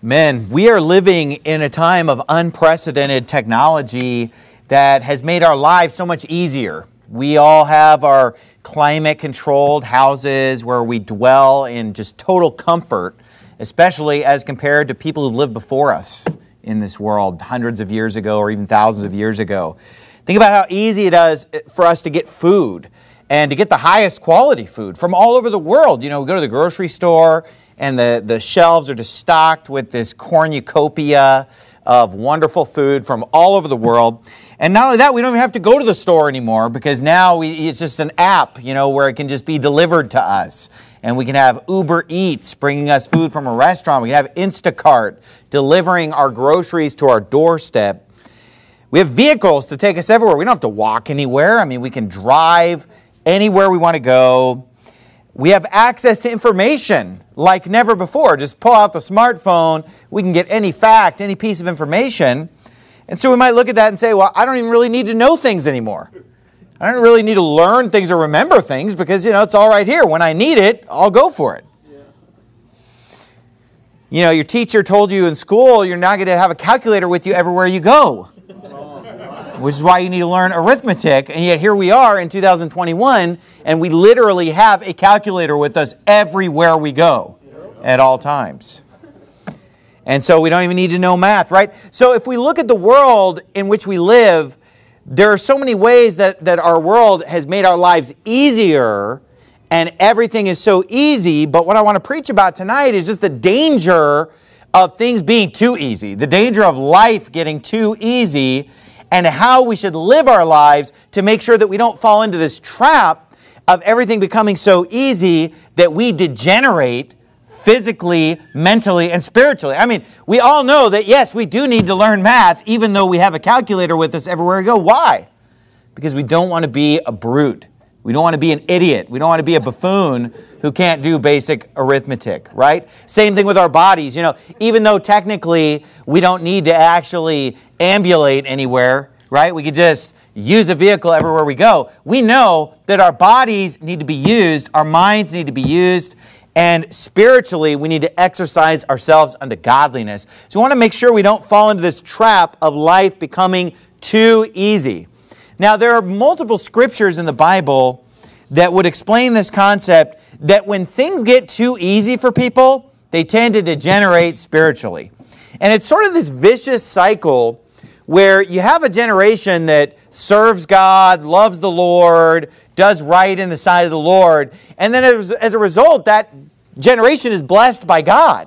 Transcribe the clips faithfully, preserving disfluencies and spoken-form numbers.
Men, we are living in a time of unprecedented technology that has made our lives so much easier. We all have our climate-controlled houses where we dwell in just total comfort, especially as compared to people who lived before us in this world hundreds of years ago or even thousands of years ago. Think about how easy it is for us to get food and to get the highest quality food from all over the world. You know, we go to the grocery store and the, the shelves are just stocked with this cornucopia of wonderful food from all over the world. And not only that, we don't even have to go to the store anymore because now we, it's just an app, you know, where it can just be delivered to us. And we can have Uber Eats bringing us food from a restaurant. We can have Instacart delivering our groceries to our doorstep. We have vehicles to take us everywhere. We don't have to walk anywhere. I mean, we can drive anywhere we want to go. We have access to information like never before. Just pull out the smartphone. We can get any fact, any piece of information. And so we might look at that and say, well, I don't even really need to know things anymore. I don't really need to learn things or remember things because, you know, it's all right here. When I need it, I'll go for it. Yeah. You know, your teacher told you in school you're not going to have a calculator with you everywhere you go, which is why you need to learn arithmetic. And yet here we are in two thousand twenty-one, and we literally have a calculator with us everywhere we go at all times. And so we don't even need to know math, right? So if we look at the world in which we live, there are so many ways that, that our world has made our lives easier, and everything is so easy. But what I want to preach about tonight is just the danger of things being too easy, the danger of life getting too easy, and how we should live our lives to make sure that we don't fall into this trap of everything becoming so easy that we degenerate physically, mentally, and spiritually. I mean, we all know that, yes, we do need to learn math, even though we have a calculator with us everywhere we go. Why? Because we don't want to be a brute. We don't want to be an idiot. We don't want to be a buffoon who can't do basic arithmetic, right? Same thing with our bodies. You know, even though technically we don't need to actually ambulate anywhere, right? We could just use a vehicle everywhere we go. We know that our bodies need to be used, our minds need to be used, and spiritually, we need to exercise ourselves unto godliness. So we want to make sure we don't fall into this trap of life becoming too easy. Now, there are multiple scriptures in the Bible that would explain this concept that when things get too easy for people, they tend to degenerate spiritually. And it's sort of this vicious cycle where you have a generation that serves God, loves the Lord, does right in the sight of the Lord, and then as, as a result, that generation is blessed by God.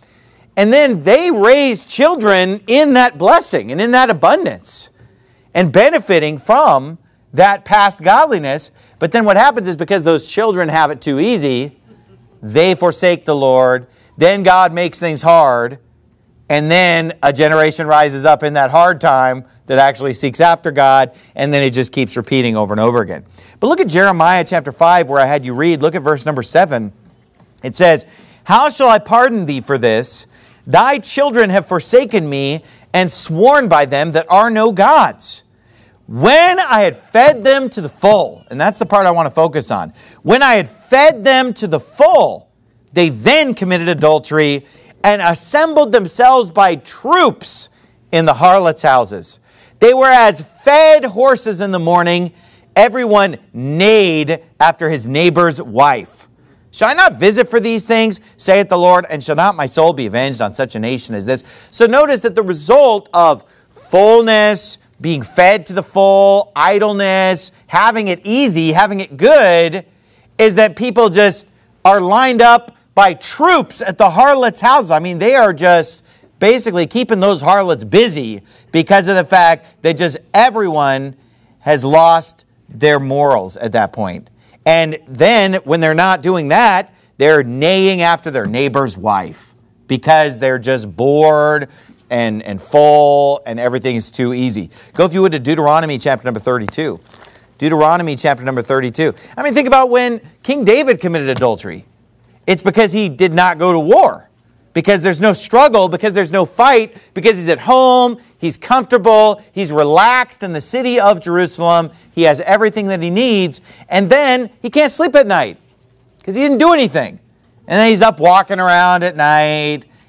And then they raise children in that blessing and in that abundance and benefiting from that past godliness. But then what happens is because those children have it too easy, they forsake the Lord, then God makes things hard, and then a generation rises up in that hard time that actually seeks after God, and then it just keeps repeating over and over again. But look at Jeremiah chapter five, where I had you read. Look at verse number seven. It says, "How shall I pardon thee for this? Thy children have forsaken me, and sworn by them that are no gods. When I had fed them to the full," and that's the part I want to focus on. "When I had fed them to the full, they then committed adultery, and assembled themselves by troops in the harlots' houses. They were as fed horses in the morning. Everyone neighed after his neighbor's wife. Shall I not visit for these things, saith the Lord, and shall not my soul be avenged on such a nation as this?" So notice that the result of fullness, being fed to the full, idleness, having it easy, having it good, is that people just are lined up by troops at the harlots' houses. I mean, they are just basically keeping those harlots busy because of the fact that just everyone has lost their morals at that point. And then when they're not doing that, they're neighing after their neighbor's wife because they're just bored and, and full and everything is too easy. Go, if you would, to Deuteronomy chapter number thirty-two. Deuteronomy chapter number thirty-two. I mean, think about when King David committed adultery. It's because he did not go to war. Because there's no struggle, because there's no fight, because he's at home, he's comfortable, he's relaxed in the city of Jerusalem, he has everything that he needs, and then he can't sleep at night because he didn't do anything. And then he's up walking around at night,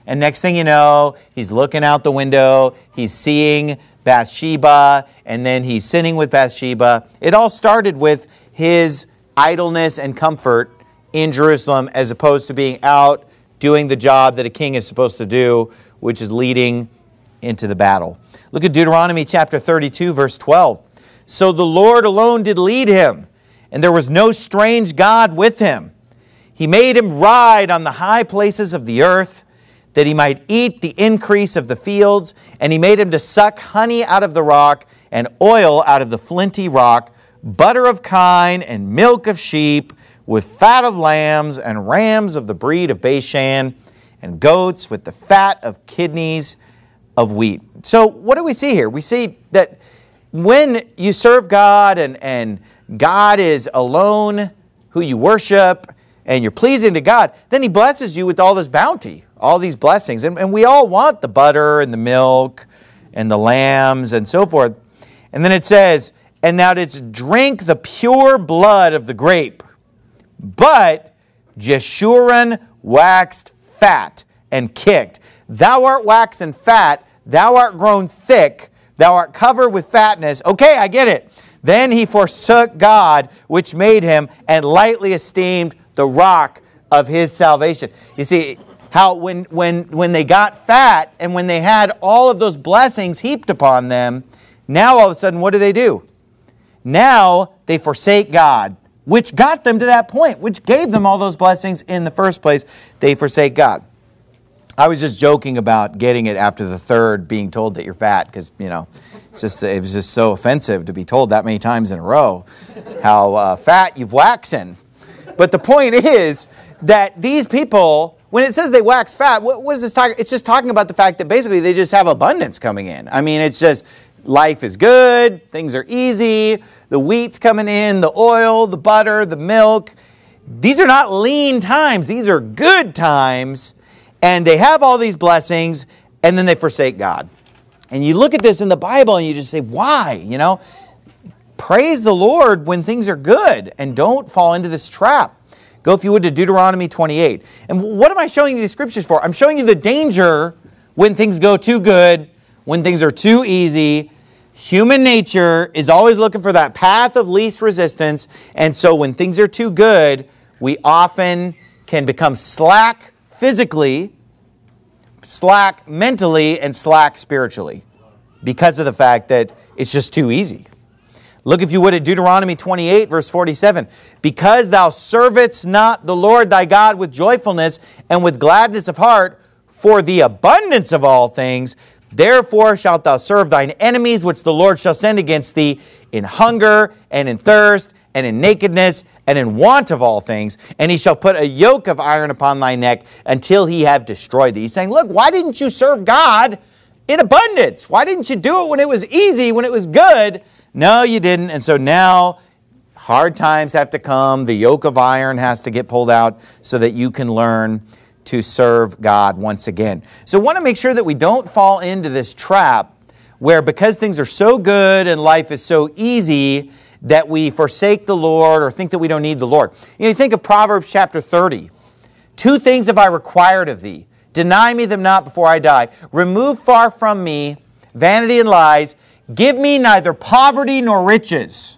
And next thing you know, he's looking out the window, he's seeing Bathsheba, and then he's sinning with Bathsheba. It all started with his idleness and comfort in Jerusalem as opposed to being out doing the job that a king is supposed to do, which is leading into the battle. Look at Deuteronomy chapter thirty-two, verse twelve. So the Lord alone did lead him, and there was no strange God with him. He made him ride on the high places of the earth, that he might eat the increase of the fields, and he made him to suck honey out of the rock, and oil out of the flinty rock, butter of kine, and milk of sheep, with fat of lambs, and rams of the breed of Bashan, and goats with the fat of kidneys of wheat. So what do we see here? We see that when you serve God, and, and God is alone who you worship, and you're pleasing to God, then he blesses you with all this bounty, all these blessings. And, and we all want the butter and the milk and the lambs and so forth. And then it says, and thou didst drink the pure blood of the grape, but Jeshurun waxed fat and kicked. Thou art waxen fat, thou art grown thick, thou art covered with fatness. Okay, I get it. Then he forsook God, which made him, and lightly esteemed the rock of his salvation. You see, how when, when, when they got fat and when they had all of those blessings heaped upon them, now all of a sudden, what do they do? Now they forsake God, which got them to that point, which gave them all those blessings in the first place. They forsake God. I was just joking about getting it after the third being told that you're fat because, you know, it's just, it was just so offensive to be told that many times in a row how uh, fat you've waxen. But the point is that these people, when it says they wax fat, what, what is this talking? It's just talking about the fact that basically they just have abundance coming in. I mean, it's just life is good, things are easy, the wheat's coming in, the oil, the butter, the milk. These are not lean times. These are good times. And they have all these blessings, and then they forsake God. And you look at this in the Bible and you just say, why? You know, praise the Lord when things are good and don't fall into this trap. Go, if you would, to Deuteronomy twenty-eight. And what am I showing you these scriptures for? I'm showing you the danger when things go too good, when things are too easy. Human nature is always looking for that path of least resistance. And so when things are too good, we often can become slack physically, slack mentally, and slack spiritually because of the fact that it's just too easy. Look, if you would, at Deuteronomy twenty-eight, verse forty-seven. Because thou servest not the Lord thy God with joyfulness and with gladness of heart for the abundance of all things, therefore shalt thou serve thine enemies, which the Lord shall send against thee in hunger and in thirst and in nakedness and in want of all things. And he shall put a yoke of iron upon thy neck until he have destroyed thee. He's saying, look, why didn't you serve God in abundance? Why didn't you do it when it was easy, when it was good? No, you didn't. And so now hard times have to come. The yoke of iron has to get pulled out so that you can learn to serve God once again. So I want to make sure that we don't fall into this trap where because things are so good and life is so easy that we forsake the Lord or think that we don't need the Lord. You know, you think of Proverbs chapter thirty. Two things have I required of thee. Deny me them not before I die. Remove far from me vanity and lies. Give me neither poverty nor riches.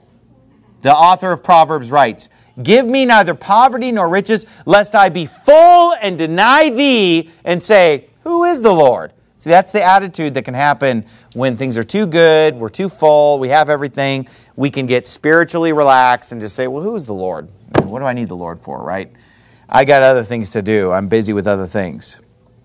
The author of Proverbs writes, give me neither poverty nor riches, lest I be full and deny thee and say, who is the Lord? See, that's the attitude that can happen when things are too good, we're too full, we have everything. We can get spiritually relaxed and just say, well, who is the Lord? What do I need the Lord for, right? I got other things to do. I'm busy with other things.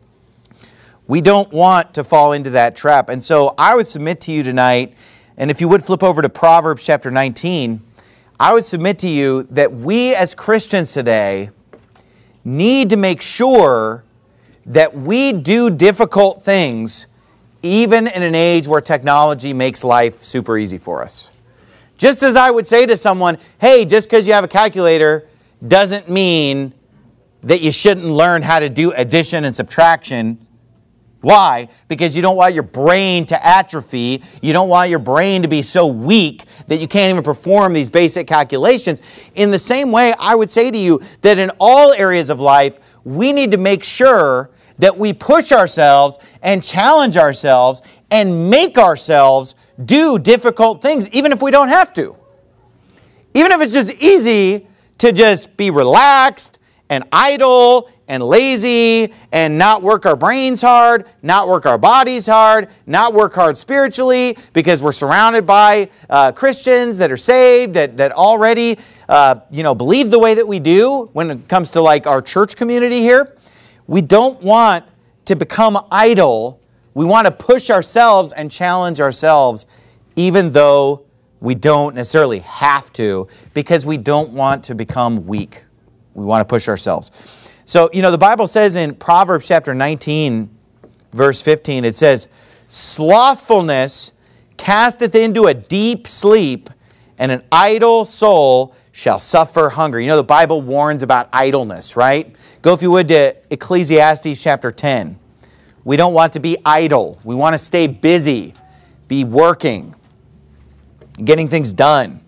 We don't want to fall into that trap. And so I would submit to you tonight, and if you would flip over to Proverbs chapter nineteen, I would submit to you that we as Christians today need to make sure that we do difficult things even in an age where technology makes life super easy for us. Just as I would say to someone, hey, just because you have a calculator doesn't mean that you shouldn't learn how to do addition and subtraction. Why? Because you don't want your brain to atrophy. You don't want your brain to be so weak that you can't even perform these basic calculations. In the same way, I would say to you that in all areas of life, we need to make sure that we push ourselves and challenge ourselves and make ourselves do difficult things, even if we don't have to. Even if it's just easy to just be relaxed and idle and lazy and not work our brains hard, not work our bodies hard, not work hard spiritually because we're surrounded by uh, Christians that are saved, that, that already uh, you know, believe the way that we do when it comes to like our church community here. We don't want to become idle. We want to push ourselves and challenge ourselves even though we don't necessarily have to, because we don't want to become weak. We want to push ourselves. So, you know, the Bible says in Proverbs chapter nineteen, verse fifteen, it says, slothfulness casteth into a deep sleep, and an idle soul shall suffer hunger. You know, the Bible warns about idleness, right? Go, if you would, to Ecclesiastes chapter ten. We don't want to be idle. We want to stay busy, be working, getting things done.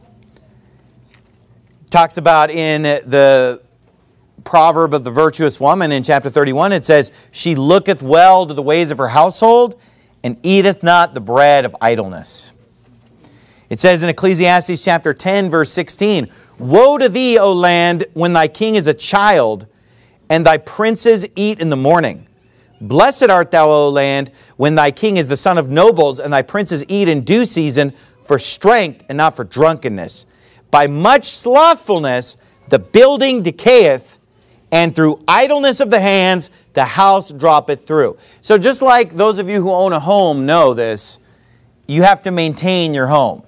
Talks about in the proverb of the virtuous woman in chapter thirty-one, it says, she looketh well to the ways of her household and eateth not the bread of idleness. It says in Ecclesiastes chapter ten, verse sixteen, woe to thee, O land, when thy king is a child, and thy princes eat in the morning. Blessed art thou, O land, when thy king is the son of nobles, and thy princes eat in due season for strength and not for drunkenness. By much slothfulness the building decayeth, and through idleness of the hands the house droppeth through. So just like those of you who own a home know this, you have to maintain your home.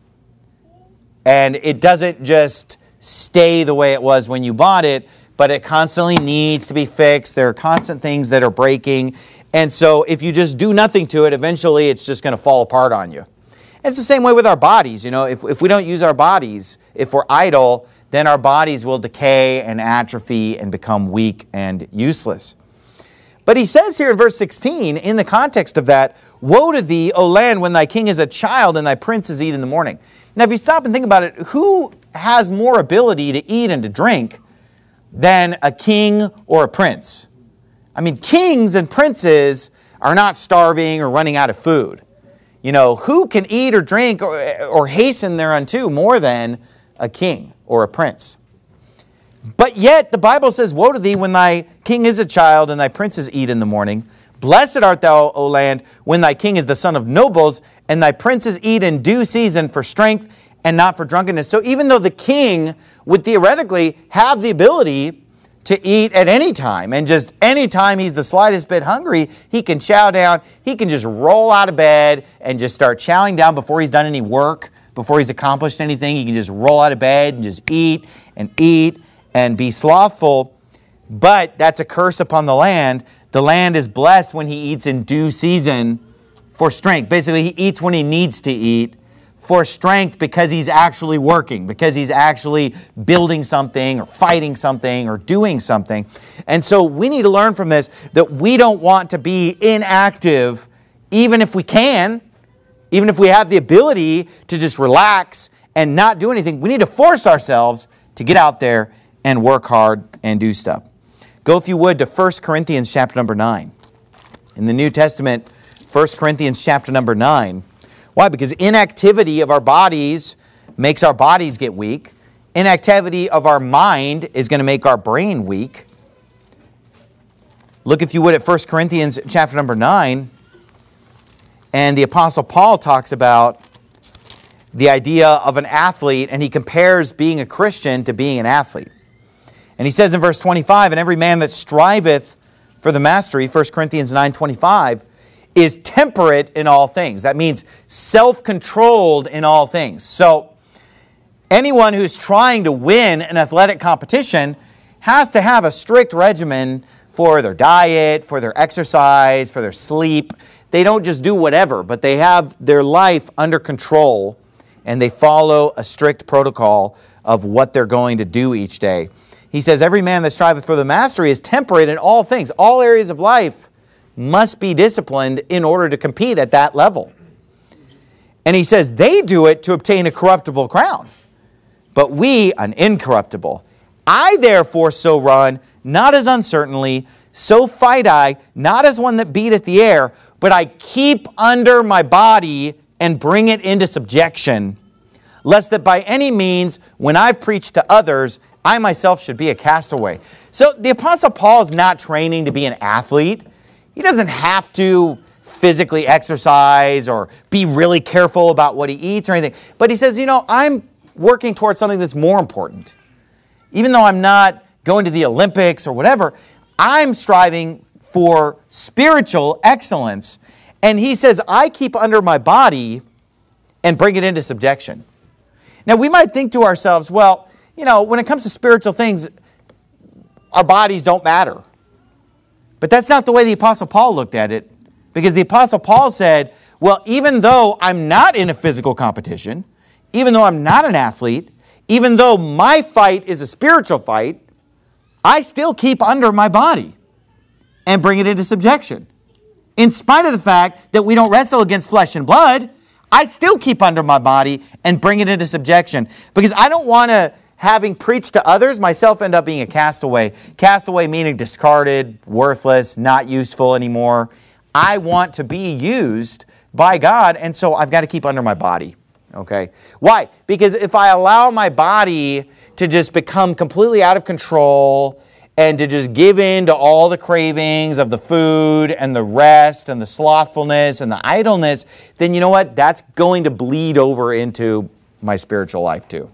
And it doesn't just stay the way it was when you bought it, but it constantly needs to be fixed. There are constant things that are breaking. And so if you just do nothing to it, eventually it's just going to fall apart on you. It's the same way with our bodies. You know, if, if we don't use our bodies, if we're idle, then our bodies will decay and atrophy and become weak and useless. But he says here in verse sixteen, in the context of that, woe to thee, O land, when thy king is a child and thy princes eat in the morning. Now, if you stop and think about it, who has more ability to eat and to drink than a king or a prince? I mean, kings and princes are not starving or running out of food. You know, who can eat or drink or, or hasten thereunto more than a king or a prince? But yet the Bible says, woe to thee when thy king is a child and thy princes eat in the morning. Blessed art thou, O land, when thy king is the son of nobles and thy princes eat in due season for strength and not for drunkenness. So even though the king would theoretically have the ability to eat at any time, and just any time he's the slightest bit hungry, he can chow down, he can just roll out of bed and just start chowing down before he's done any work, before he's accomplished anything. He can just roll out of bed and just eat and eat and be slothful. But that's a curse upon the land. The land is blessed when he eats in due season for strength. Basically, he eats when he needs to eat for strength because he's actually working, because he's actually building something or fighting something or doing something. And so we need to learn from this that we don't want to be inactive even if we can, even if we have the ability to just relax and not do anything. We need to force ourselves to get out there and work hard and do stuff. Go, if you would, to First Corinthians chapter number nine. In the New Testament, First Corinthians chapter number nine. Why? Because inactivity of our bodies makes our bodies get weak. Inactivity of our mind is going to make our brain weak. Look, if you would, at First Corinthians chapter number nine. And the Apostle Paul talks about the idea of an athlete, and he compares being a Christian to being an athlete. And he says in verse twenty-five, and every man that striveth for the mastery, First Corinthians nine twenty-five, is temperate in all things. That means self-controlled in all things. So anyone who's trying to win an athletic competition has to have a strict regimen for their diet, for their exercise, for their sleep. They don't just do whatever, but they have their life under control and they follow a strict protocol of what they're going to do each day. He says, every man that striveth for the mastery is temperate in all things. All areas of life must be disciplined in order to compete at that level. And he says they do it to obtain a corruptible crown, but we an incorruptible. I therefore so run, not as uncertainly, so fight I, not as one that beateth the air, but I keep under my body and bring it into subjection, lest that by any means, when I've preached to others, I myself should be a castaway. So the Apostle Paul is not training to be an athlete. He doesn't have to physically exercise or be really careful about what he eats or anything. But he says, you know, I'm working towards something that's more important. Even though I'm not going to the Olympics or whatever, I'm striving for spiritual excellence. And he says, I keep under my body and bring it into subjection. Now, we might think to ourselves, well, you know, when it comes to spiritual things, our bodies don't matter. But that's not the way the Apostle Paul looked at it. Because the Apostle Paul said, well, even though I'm not in a physical competition, even though I'm not an athlete, even though my fight is a spiritual fight, I still keep under my body and bring it into subjection. In spite of the fact that we don't wrestle against flesh and blood, I still keep under my body and bring it into subjection. Because I don't want to, having preached to others, myself end up being a castaway. Castaway meaning discarded, worthless, not useful anymore. I want to be used by God, and so I've got to keep under my body. Okay? Why? Because if I allow my body to just become completely out of control and to just give in to all the cravings of the food and the rest and the slothfulness and the idleness, then you know what? That's going to bleed over into my spiritual life too.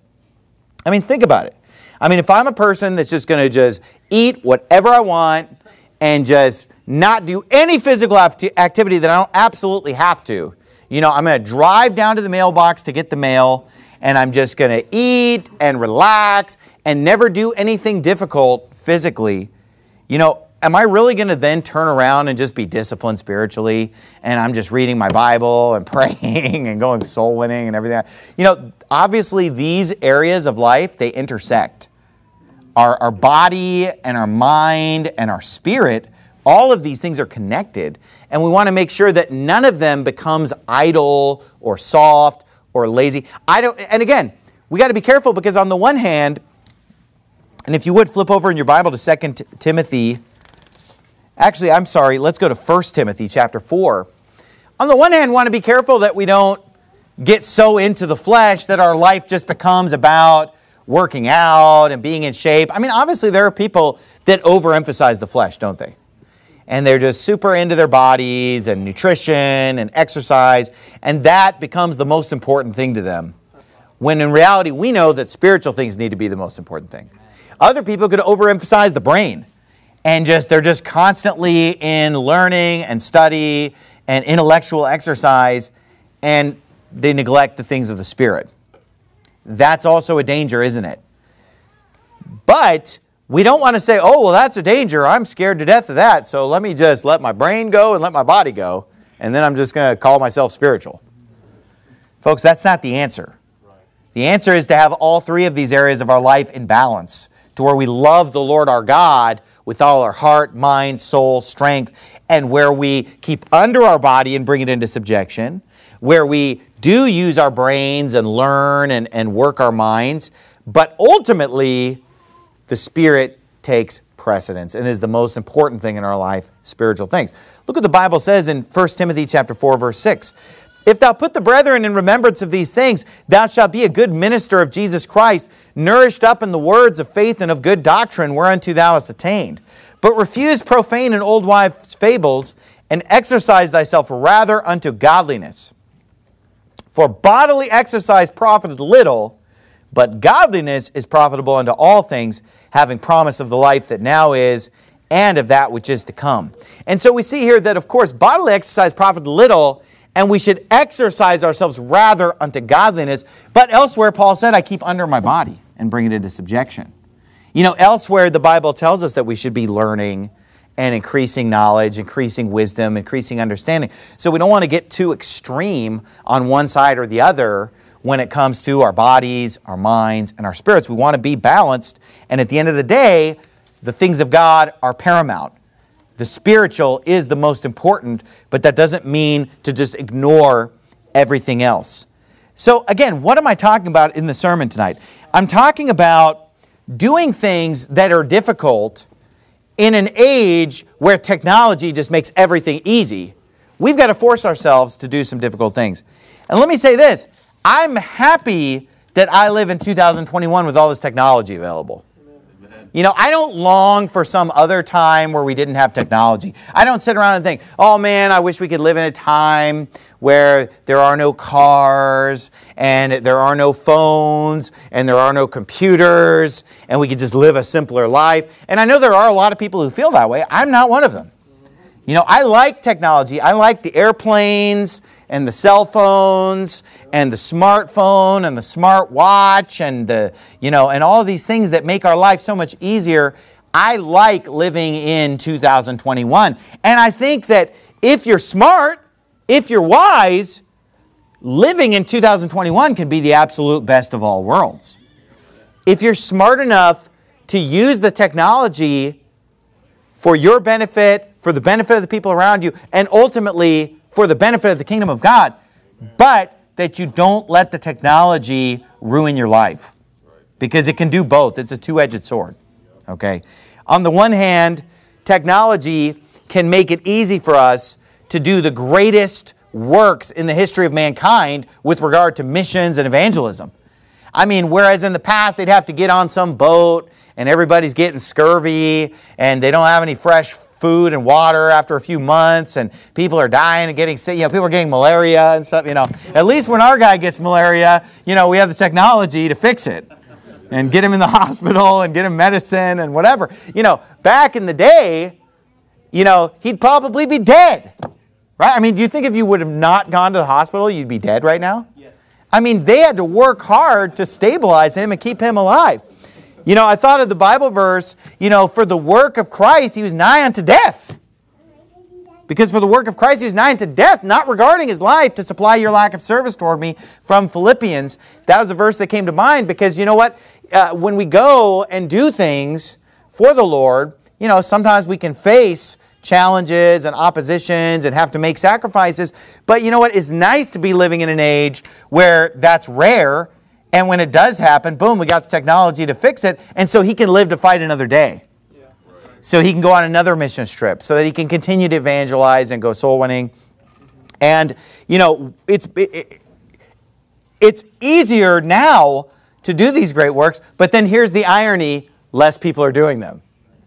I mean, think about it. I mean, if I'm a person that's just going to just eat whatever I want and just not do any physical activity that I don't absolutely have to, you know, I'm going to drive down to the mailbox to get the mail, and I'm just going to eat and relax and never do anything difficult physically, you know, am I really going to then turn around and just be disciplined spiritually, and I'm just reading my Bible and praying and going soul winning and everything? You know, obviously these areas of life, they intersect. Our, our body and our mind and our spirit, all of these things are connected, and we want to make sure that none of them becomes idle or soft or lazy. I don't, and again, we got to be careful, because on the one hand, and if you would flip over in your Bible to Second Timothy, actually, I'm sorry, let's go to First Timothy chapter four. On the one hand, we want to be careful that we don't get so into the flesh that our life just becomes about working out and being in shape. I mean, obviously there are people that overemphasize the flesh, don't they? And they're just super into their bodies and nutrition and exercise, and that becomes the most important thing to them. When in reality, we know that spiritual things need to be the most important thing. Other people could overemphasize the brain, and just they're just constantly in learning and study and intellectual exercise, and they neglect the things of the spirit. That's also a danger, isn't it? But we don't want to say, oh, well, that's a danger. I'm scared to death of that, so let me just let my brain go and let my body go, and then I'm just going to call myself spiritual. Folks, that's not the answer. The answer is to have all three of these areas of our life in balance, to where we love the Lord our God with all our heart, mind, soul, strength, and where we keep under our body and bring it into subjection, where we do use our brains and learn and, and work our minds, but ultimately the Spirit takes precedence and is the most important thing in our life, spiritual things. Look what the Bible says in First Timothy chapter four, verse six. If thou put the brethren in remembrance of these things, thou shalt be a good minister of Jesus Christ, nourished up in the words of faith and of good doctrine whereunto thou hast attained. But refuse profane and old wives' fables, and exercise thyself rather unto godliness. For bodily exercise profiteth little, but godliness is profitable unto all things, having promise of the life that now is, and of that which is to come. And so we see here that, of course, bodily exercise profiteth little, and we should exercise ourselves rather unto godliness. But elsewhere, Paul said, I keep under my body and bring it into subjection. You know, elsewhere, the Bible tells us that we should be learning and increasing knowledge, increasing wisdom, increasing understanding. So we don't want to get too extreme on one side or the other when it comes to our bodies, our minds, and our spirits. We want to be balanced. And at the end of the day, the things of God are paramount. The spiritual is the most important, but that doesn't mean to just ignore everything else. So again, what am I talking about in the sermon tonight? I'm talking about doing things that are difficult in an age where technology just makes everything easy, we've got to force ourselves to do some difficult things. And let me say this, I'm happy that I live in two thousand twenty-one with all this technology available. You know, I don't long for some other time where we didn't have technology. I don't sit around and think, oh man, I wish we could live in a time where there are no cars and there are no phones and there are no computers and we could just live a simpler life. And I know there are a lot of people who feel that way. I'm not one of them. You know, I like technology. I like the airplanes and the cell phones and the smartphone and the smart watch and the, you know, and all of these things that make our life so much easier. I like living in two thousand twenty-one. And I think that if you're smart, if you're wise, living in two thousand twenty-one can be the absolute best of all worlds. If you're smart enough to use the technology for your benefit, for the benefit of the people around you, and ultimately for the benefit of the kingdom of God, but that you don't let the technology ruin your life. Because it can do both. It's a two-edged sword. Okay? On the one hand, technology can make it easy for us to do the greatest works in the history of mankind with regard to missions and evangelism. I mean, whereas in the past they'd have to get on some boat and everybody's getting scurvy and they don't have any fresh food and water after a few months and people are dying and getting sick. You know, people are getting malaria and stuff, you know. At least when our guy gets malaria, you know, we have the technology to fix it and get him in the hospital and get him medicine and whatever. You know, back in the day, you know, he'd probably be dead, right? I mean, do you think if you would have not gone to the hospital, you'd be dead right now? Yes. I mean, they had to work hard to stabilize him and keep him alive. You know, I thought of the Bible verse, you know, for the work of Christ, he was nigh unto death. Because for the work of Christ, he was nigh unto death, not regarding his life to supply your lack of service toward me, from Philippians. That was the verse that came to mind because, you know what, uh, when we go and do things for the Lord, you know, sometimes we can face challenges and oppositions and have to make sacrifices. But you know what, it's nice to be living in an age where that's rare. And when it does happen, boom, we got the technology to fix it. And so he can live to fight another day. Yeah. Right. So he can go on another mission trip. So that he can continue to evangelize and go soul winning. And, you know, it's, it, it's easier now to do these great works. But then here's the irony, less people are doing them.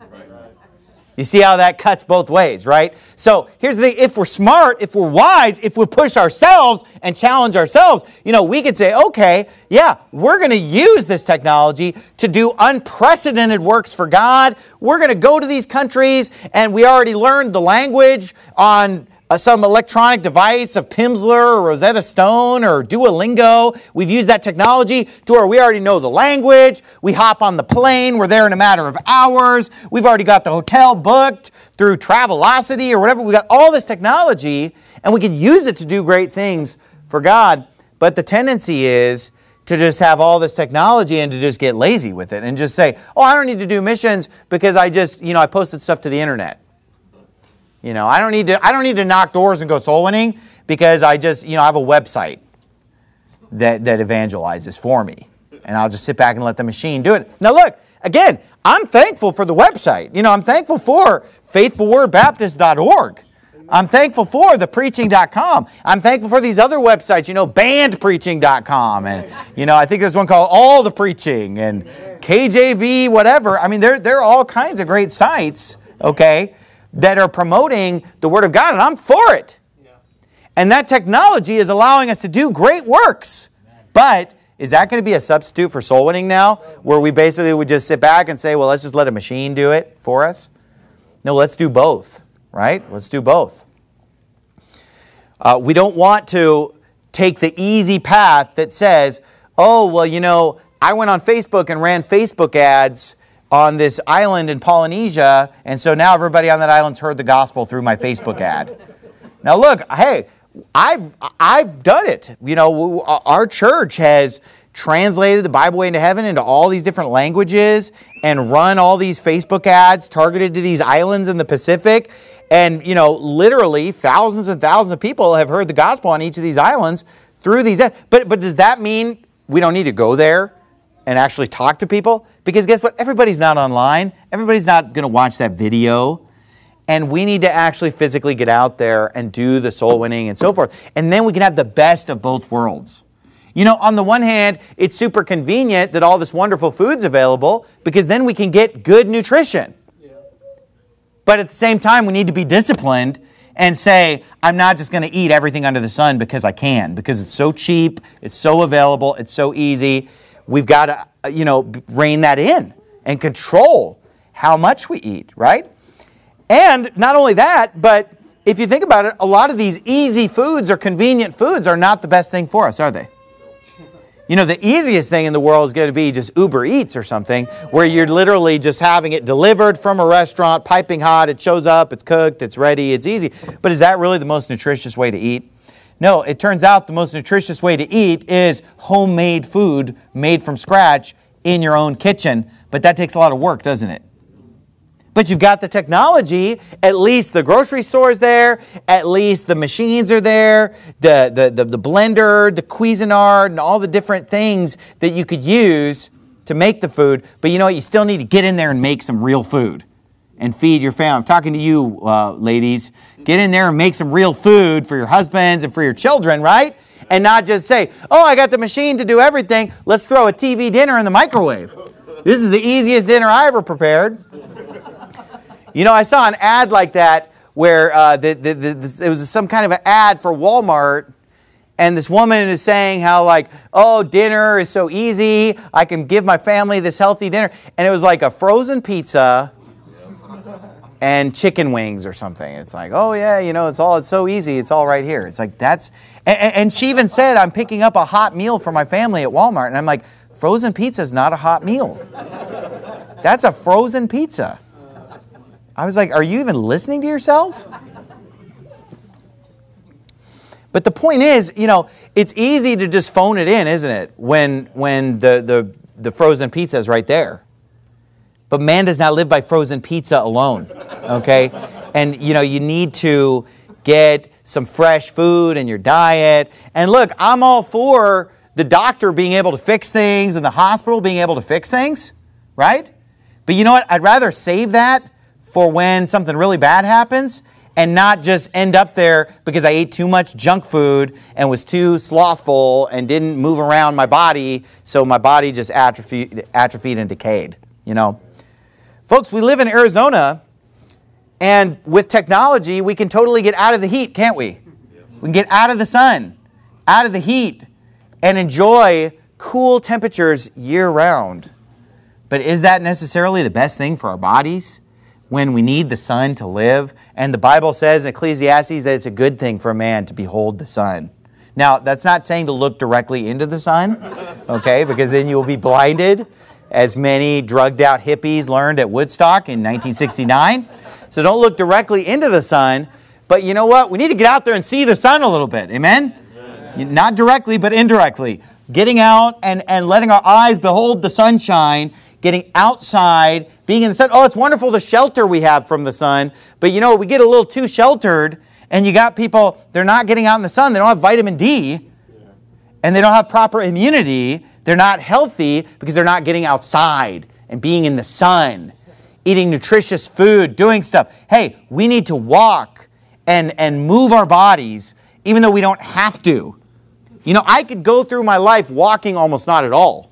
You see how that cuts both ways, right? So here's the thing. If we're smart, if we're wise, if we push ourselves and challenge ourselves, you know, we could say, okay, yeah, we're going to use this technology to do unprecedented works for God. We're going to go to these countries, and we already learned the language on Uh, some electronic device of Pimsleur or Rosetta Stone or Duolingo. We've used that technology to where we already know the language. We hop on the plane. We're there in a matter of hours. We've already got the hotel booked through Travelocity or whatever. We've got all this technology, and we can use it to do great things for God. But the tendency is to just have all this technology and to just get lazy with it and just say, oh, I don't need to do missions because I just, you know, I posted stuff to the internet. You know, I don't need to I don't need to knock doors and go soul winning because I just, you know, I have a website that, that evangelizes for me. And I'll just sit back and let the machine do it. Now look, again, I'm thankful for the website. You know, I'm thankful for faithful word baptist dot org. I'm thankful for the preaching dot com. I'm thankful for these other websites, you know, band preaching dot com. And, you know, I think there's one called All the Preaching and K J V, whatever. I mean, there, there are all kinds of great sites, okay, that are promoting the Word of God, and I'm for it. Yeah. And that technology is allowing us to do great works. Amen. But is that going to be a substitute for soul winning now, where we basically would just sit back and say, well, let's just let a machine do it for us? No, let's do both, right? Let's do both. Uh, we don't want to take the easy path that says, oh, well, you know, I went on Facebook and ran Facebook ads on this island in Polynesia, and so now everybody on that island's heard the gospel through my Facebook ad. Now look, hey, I've I've done it. You know, our church has translated the Bible Way into Heaven into all these different languages and run all these Facebook ads targeted to these islands in the Pacific. And, you know, literally thousands and thousands of people have heard the gospel on each of these islands through these ads. But, but does that mean we don't need to go there and actually talk to people. Because guess what? Everybody's not online. Everybody's not going to watch that video. And we need to actually physically get out there and do the soul winning and so forth. And then we can have the best of both worlds. You know, on the one hand, it's super convenient that all this wonderful food's available because then we can get good nutrition. Yeah. But at the same time, we need to be disciplined and say, I'm not just going to eat everything under the sun because I can, because it's so cheap, it's so available, it's so easy. We've got to, you know, rein that in and control how much we eat, right? And not only that, but if you think about it, a lot of these easy foods or convenient foods are not the best thing for us, are they? You know, the easiest thing in the world is going to be just Uber Eats or something, where you're literally just having it delivered from a restaurant, piping hot, it shows up, it's cooked, it's ready, it's easy. But is that really the most nutritious way to eat? No, it turns out the most nutritious way to eat is homemade food made from scratch in your own kitchen. But that takes a lot of work, doesn't it? But you've got the technology, at least the grocery store's there, at least the machines are there, the, the, the, the blender, the Cuisinart, and all the different things that you could use to make the food. But you know what? You still need to get in there and make some real food and feed your family. I'm talking to you, uh, ladies. Get in there and make some real food for your husbands and for your children, right? And not just say, oh, I got the machine to do everything. Let's throw a T V dinner in the microwave. This is the easiest dinner I ever prepared. You know, I saw an ad like that where uh, the, the, the, this, it was some kind of an ad for Walmart, and this woman is saying how, like, oh, dinner is so easy. I can give my family this healthy dinner. And it was like a frozen pizza and chicken wings or something. It's like, oh, yeah, you know, it's all it's so easy. It's all right here. It's like, that's... And, and she even said, I'm picking up a hot meal for my family at Walmart. And I'm like, frozen pizza is not a hot meal. That's a frozen pizza. I was like, are you even listening to yourself? But the point is, you know, it's easy to just phone it in, isn't it? When, when the, the, the frozen pizza is right there. But man does not live by frozen pizza alone, okay? And, you know, you need to get some fresh food in your diet. And look, I'm all for the doctor being able to fix things and the hospital being able to fix things, right? But you know what? I'd rather save that for when something really bad happens and not just end up there because I ate too much junk food and was too slothful and didn't move around my body, so my body just atrophied, atrophied and decayed, you know. Folks, we live in Arizona, and with technology, we can totally get out of the heat, can't we? We can get out of the sun, out of the heat, and enjoy cool temperatures year-round. But is that necessarily the best thing for our bodies when we need the sun to live? And the Bible says in Ecclesiastes that it's a good thing for a man to behold the sun. Now, that's not saying to look directly into the sun, okay, because then you will be blinded, as many drugged-out hippies learned at Woodstock in nineteen sixty-nine. So don't look directly into the sun. But you know what? We need to get out there and see the sun a little bit. Amen? Amen. Not directly, but indirectly. Getting out and, and letting our eyes behold the sunshine, getting outside, being in the sun. Oh, it's wonderful the shelter we have from the sun. But you know, we get a little too sheltered, and you got people, they're not getting out in the sun. They don't have vitamin D, and they don't have proper immunity. They're not healthy because they're not getting outside and being in the sun, eating nutritious food, doing stuff. Hey, we need to walk and, and move our bodies even though we don't have to. You know, I could go through my life walking almost not at all.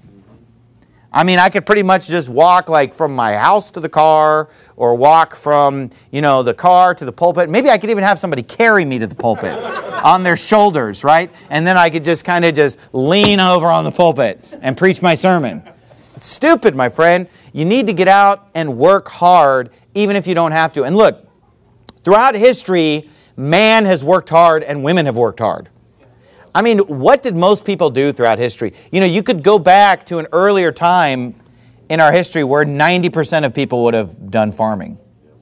I mean, I could pretty much just walk like from my house to the car, or walk from, you know, the car to the pulpit. Maybe I could even have somebody carry me to the pulpit on their shoulders, right? And then I could just kind of just lean over on the pulpit and preach my sermon. It's stupid, my friend. You need to get out and work hard, even if you don't have to. And look, throughout history, man has worked hard and women have worked hard. I mean, what did most people do throughout history? You know, you could go back to an earlier time in our history where ninety percent of people would have done farming.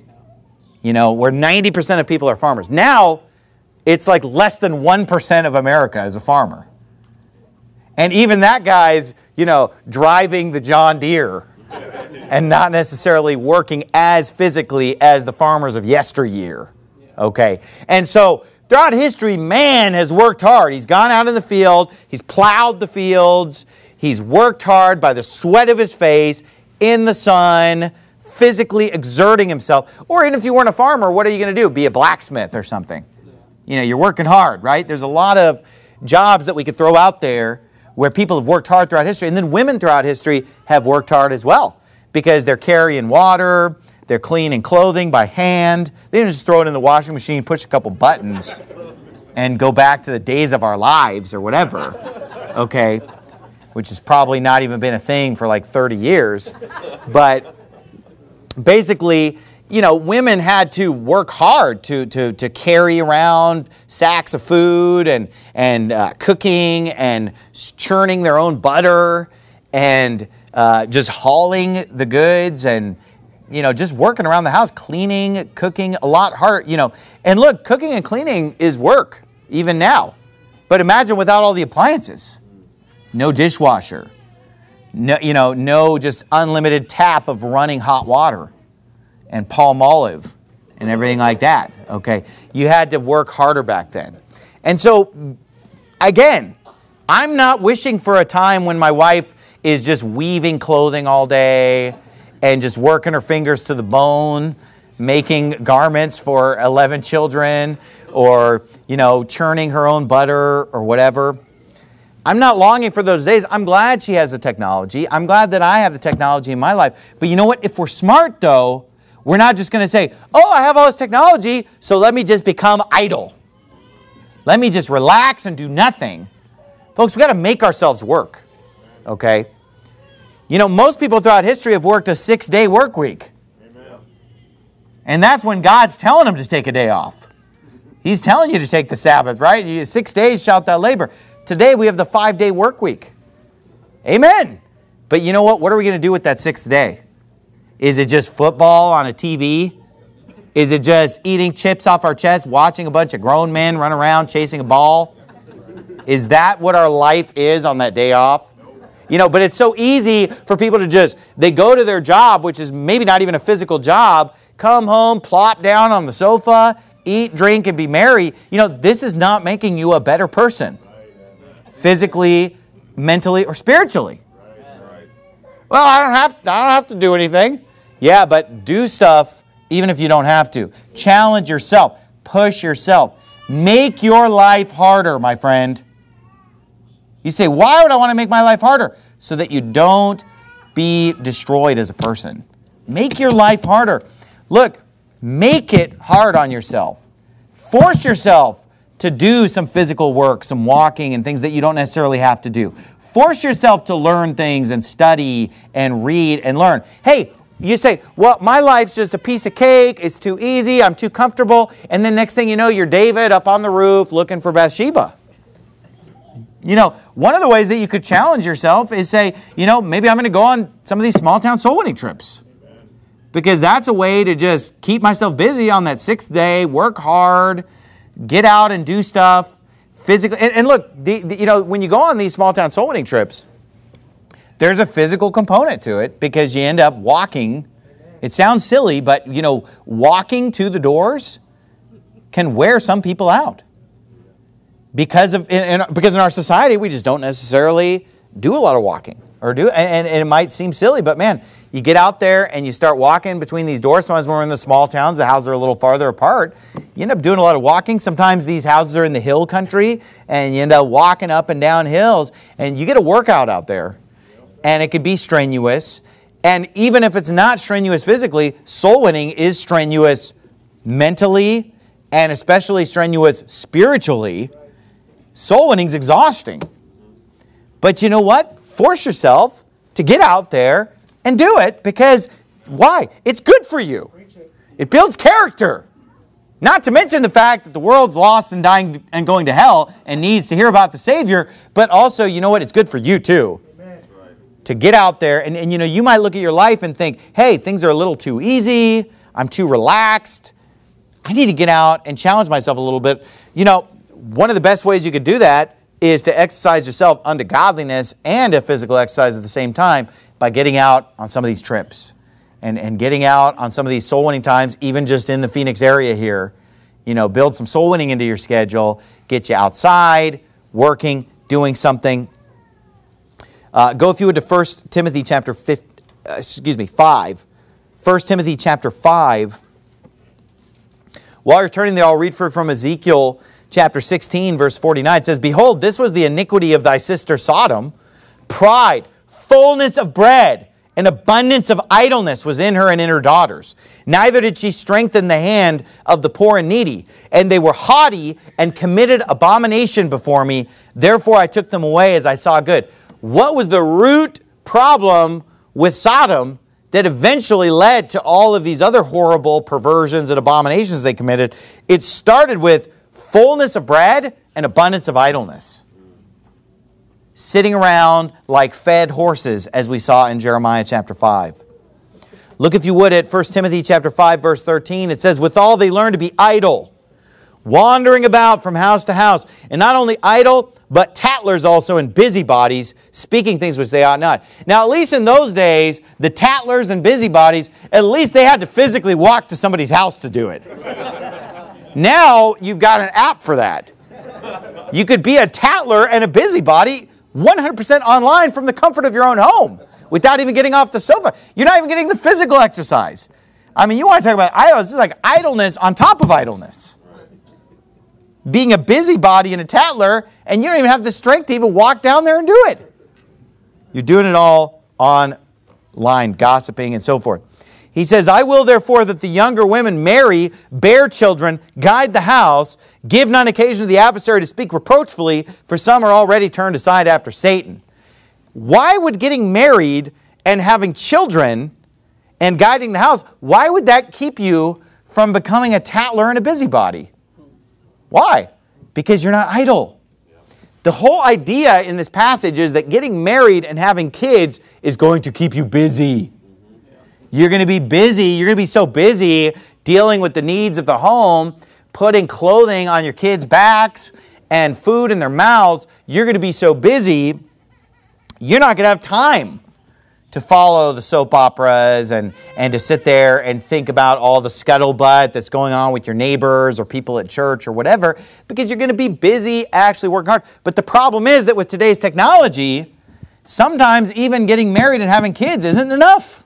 You know, where ninety percent of people are farmers. Now, it's like less than one percent of America is a farmer. And even that guy's, you know, driving the John Deere and not necessarily working as physically as the farmers of yesteryear. Okay? And so, throughout history, man has worked hard. He's gone out in the field. He's plowed the fields. He's worked hard by the sweat of his face, in the sun, physically exerting himself. Or even if you weren't a farmer, what are you going to do? Be a blacksmith or something. You know, you're working hard, right? There's a lot of jobs that we could throw out there where people have worked hard throughout history. And then women throughout history have worked hard as well because they're carrying water, they're cleaning clothing by hand. They didn't just throw it in the washing machine, push a couple buttons, and go back to the days of our lives or whatever, okay? Which has probably not even been a thing for like thirty years. But basically, you know, women had to work hard to, to, to carry around sacks of food and, and uh, cooking and churning their own butter and uh, just hauling the goods and, you know, just working around the house, cleaning, cooking, a lot hard, you know. And look, cooking and cleaning is work, even now. But imagine without all the appliances. No dishwasher. No, you know, no just unlimited tap of running hot water and palm olive and everything like that, okay? You had to work harder back then. And so, again, I'm not wishing for a time when my wife is just weaving clothing all day and just working her fingers to the bone, making garments for eleven children, or, you know, churning her own butter or whatever. I'm not longing for those days. I'm glad she has the technology. I'm glad that I have the technology in my life. But you know what? If we're smart, though, we're not just going to say, oh, I have all this technology, so let me just become idle. Let me just relax and do nothing. Folks, we've got to make ourselves work, okay? You know, most people throughout history have worked a six-day work week. Amen. And that's when God's telling them to take a day off. He's telling you to take the Sabbath, right? You, six days shalt thou labor. Today we have the five-day work week. Amen. But you know what? What are we going to do with that sixth day? Is it just football on a T V? Is it just eating chips off our chest, watching a bunch of grown men run around chasing a ball? Is that what our life is on that day off? You know, but it's so easy for people to just, they go to their job, which is maybe not even a physical job, come home, plop down on the sofa, eat, drink, and be merry. You know, this is not making you a better person, physically, mentally, or spiritually. Well, I don't have to, I don't have to do anything. Yeah, but do stuff even if you don't have to. Challenge yourself. Push yourself. Make your life harder, my friend. You say, why would I want to make my life harder? So that you don't be destroyed as a person. Make your life harder. Look, make it hard on yourself. Force yourself to do some physical work, some walking and things that you don't necessarily have to do. Force yourself to learn things and study and read and learn. Hey, you say, well, my life's just a piece of cake. It's too easy. I'm too comfortable. And then next thing you know, you're David up on the roof looking for Bathsheba. You know, one of the ways that you could challenge yourself is say, you know, maybe I'm going to go on some of these small town soul winning trips. Because that's a way to just keep myself busy on that sixth day, work hard, get out and do stuff physically. And, and look, the, the, you know, when you go on these small town soul winning trips, there's a physical component to it because you end up walking. It sounds silly, but, you know, walking to the doors can wear some people out. Because of in, in, because in our society, we just don't necessarily do a lot of walking. or do and, and it might seem silly, but man, you get out there and you start walking between these doors. Sometimes when we're in the small towns, the houses are a little farther apart. You end up doing a lot of walking. Sometimes these houses are in the hill country, and you end up walking up and down hills, and you get a workout out there. And it can be strenuous. And even if it's not strenuous physically, soul winning is strenuous mentally and especially strenuous spiritually. Soul winning's exhausting. But you know what? Force yourself to get out there and do it, because why? It's good for you. It builds character. Not to mention the fact that the world's lost and dying and going to hell and needs to hear about the Savior, but also, you know what? It's good for you too. Amen. To get out there and, and, you know, you might look at your life and think, hey, things are a little too easy. I'm too relaxed. I need to get out and challenge myself a little bit. You know, one of the best ways you could do that is to exercise yourself unto godliness and a physical exercise at the same time by getting out on some of these trips and, and getting out on some of these soul winning times, even just in the Phoenix area here. You know, build some soul winning into your schedule, get you outside, working, doing something. Uh, go if you would to First Timothy chapter five, uh, excuse me, five. First Timothy chapter five. While you're turning there, I'll read for, from Ezekiel chapter sixteen, verse forty-nine. It says, "Behold, this was the iniquity of thy sister Sodom. Pride, fullness of bread, and abundance of idleness was in her and in her daughters. Neither did she strengthen the hand of the poor and needy. And they were haughty and committed abomination before me. Therefore I took them away as I saw good." What was the root problem with Sodom that eventually led to all of these other horrible perversions and abominations they committed? It started with fullness of bread and abundance of idleness. Sitting around like fed horses, as we saw in Jeremiah chapter five. Look, if you would, at First Timothy chapter five, verse thirteen. It says, "Withal they learn to be idle, wandering about from house to house, and not only idle, but tattlers also, and busybodies, speaking things which they ought not." Now, at least in those days, the tattlers and busybodies, at least they had to physically walk to somebody's house to do it. Now, you've got an app for that. You could be a tattler and a busybody one hundred percent online from the comfort of your own home without even getting off the sofa. You're not even getting the physical exercise. I mean, you want to talk about idleness. This is like idleness on top of idleness. Being a busybody and a tattler, and you don't even have the strength to even walk down there and do it. You're doing it all online, gossiping and so forth. He says, "I will therefore that the younger women marry, bear children, guide the house, give none occasion to the adversary to speak reproachfully, for some are already turned aside after Satan." Why would getting married and having children and guiding the house, why would that keep you from becoming a tattler and a busybody? Why? Because you're not idle. The whole idea in this passage is that getting married and having kids is going to keep you busy. You're going to be busy. You're going to be so busy dealing with the needs of the home, putting clothing on your kids' backs and food in their mouths. You're going to be so busy, you're not going to have time to follow the soap operas and, and to sit there and think about all the scuttlebutt that's going on with your neighbors or people at church or whatever, because you're going to be busy actually working hard. But the problem is that with today's technology, sometimes even getting married and having kids isn't enough.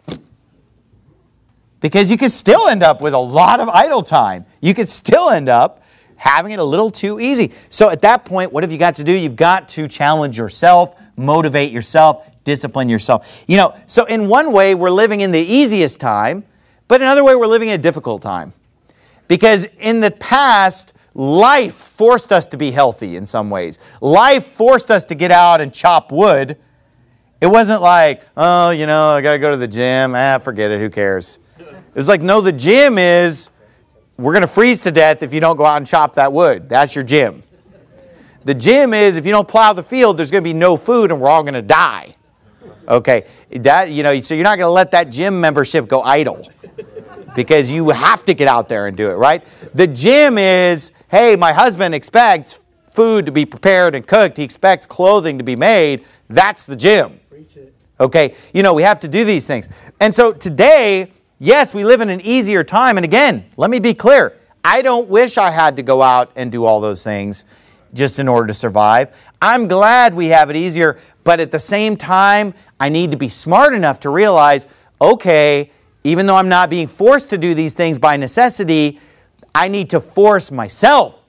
Because you can still end up with a lot of idle time. You could still end up having it a little too easy. So at that point, what have you got to do? You've got to challenge yourself, motivate yourself, discipline yourself. You know, so in one way, we're living in the easiest time, but another way, we're living in a difficult time. Because in the past, life forced us to be healthy in some ways. Life forced us to get out and chop wood. It wasn't like, oh, you know, I got to go to the gym. Ah, forget it. Who cares? It was like, no, the gym is, we're going to freeze to death if you don't go out and chop that wood. That's your gym. The gym is, if you don't plow the field, there's going to be no food and we're all going to die. Okay, that, you know, so you're not going to let that gym membership go idle because you have to get out there and do it, right? The gym is, hey, my husband expects food to be prepared and cooked. He expects clothing to be made. That's the gym. Okay, you know, we have to do these things. And so today, yes, we live in an easier time. And again, let me be clear. I don't wish I had to go out and do all those things just in order to survive. I'm glad we have it easier. But at the same time, I need to be smart enough to realize, okay, even though I'm not being forced to do these things by necessity, I need to force myself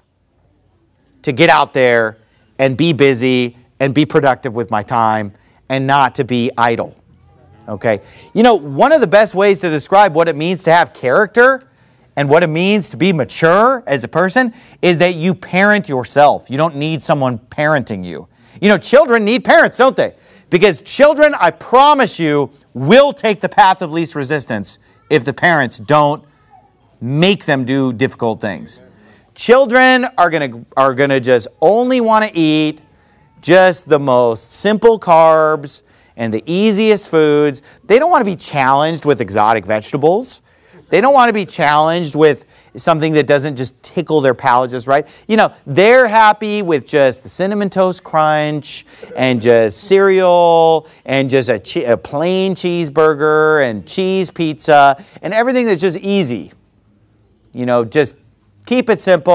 to get out there and be busy and be productive with my time and not to be idle. Okay? You know, one of the best ways to describe what it means to have character and what it means to be mature as a person is that you parent yourself. You don't need someone parenting you. You know, children need parents, don't they? Because children, I promise you, will take the path of least resistance if the parents don't make them do difficult things. Children are going to are going to just only want to eat just the most simple carbs and the easiest foods. They don't want to be challenged with exotic vegetables. They don't want to be challenged with something that doesn't just tickle their palate just right. You know, they're happy with just the Cinnamon Toast Crunch and just cereal and just a, che- a plain cheeseburger and cheese pizza and everything that's just easy. You know, just keep it simple,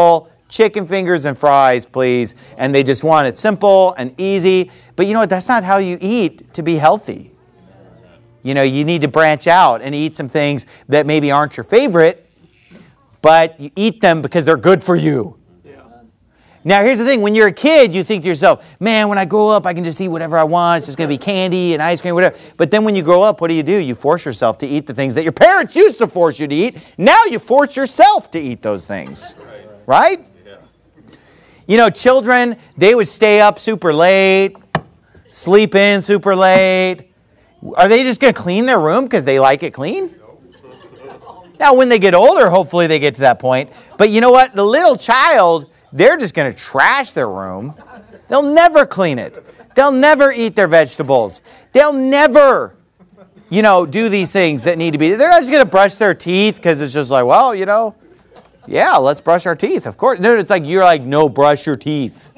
chicken fingers and fries, please. And they just want it simple and easy. But you know what? That's not how you eat to be healthy. You know, you need to branch out and eat some things that maybe aren't your favorite, but you eat them because they're good for you. Now, here's the thing. When you're a kid, you think to yourself, man, when I grow up, I can just eat whatever I want. It's just going to be candy and ice cream, whatever. But then when you grow up, what do you do? You force yourself to eat the things that your parents used to force you to eat. Now you force yourself to eat those things. Right? Yeah. You know, children, they would stay up super late, sleep in super late. Are they just going to clean their room because they like it clean? Now, when they get older, hopefully they get to that point. But you know what? The little child, they're just going to trash their room. They'll never clean it. They'll never eat their vegetables. They'll never, you know, do these things that need to be. They're not just going to brush their teeth because it's just like, well, you know, yeah, let's brush our teeth. Of course. It's like, you're like, no, brush your teeth.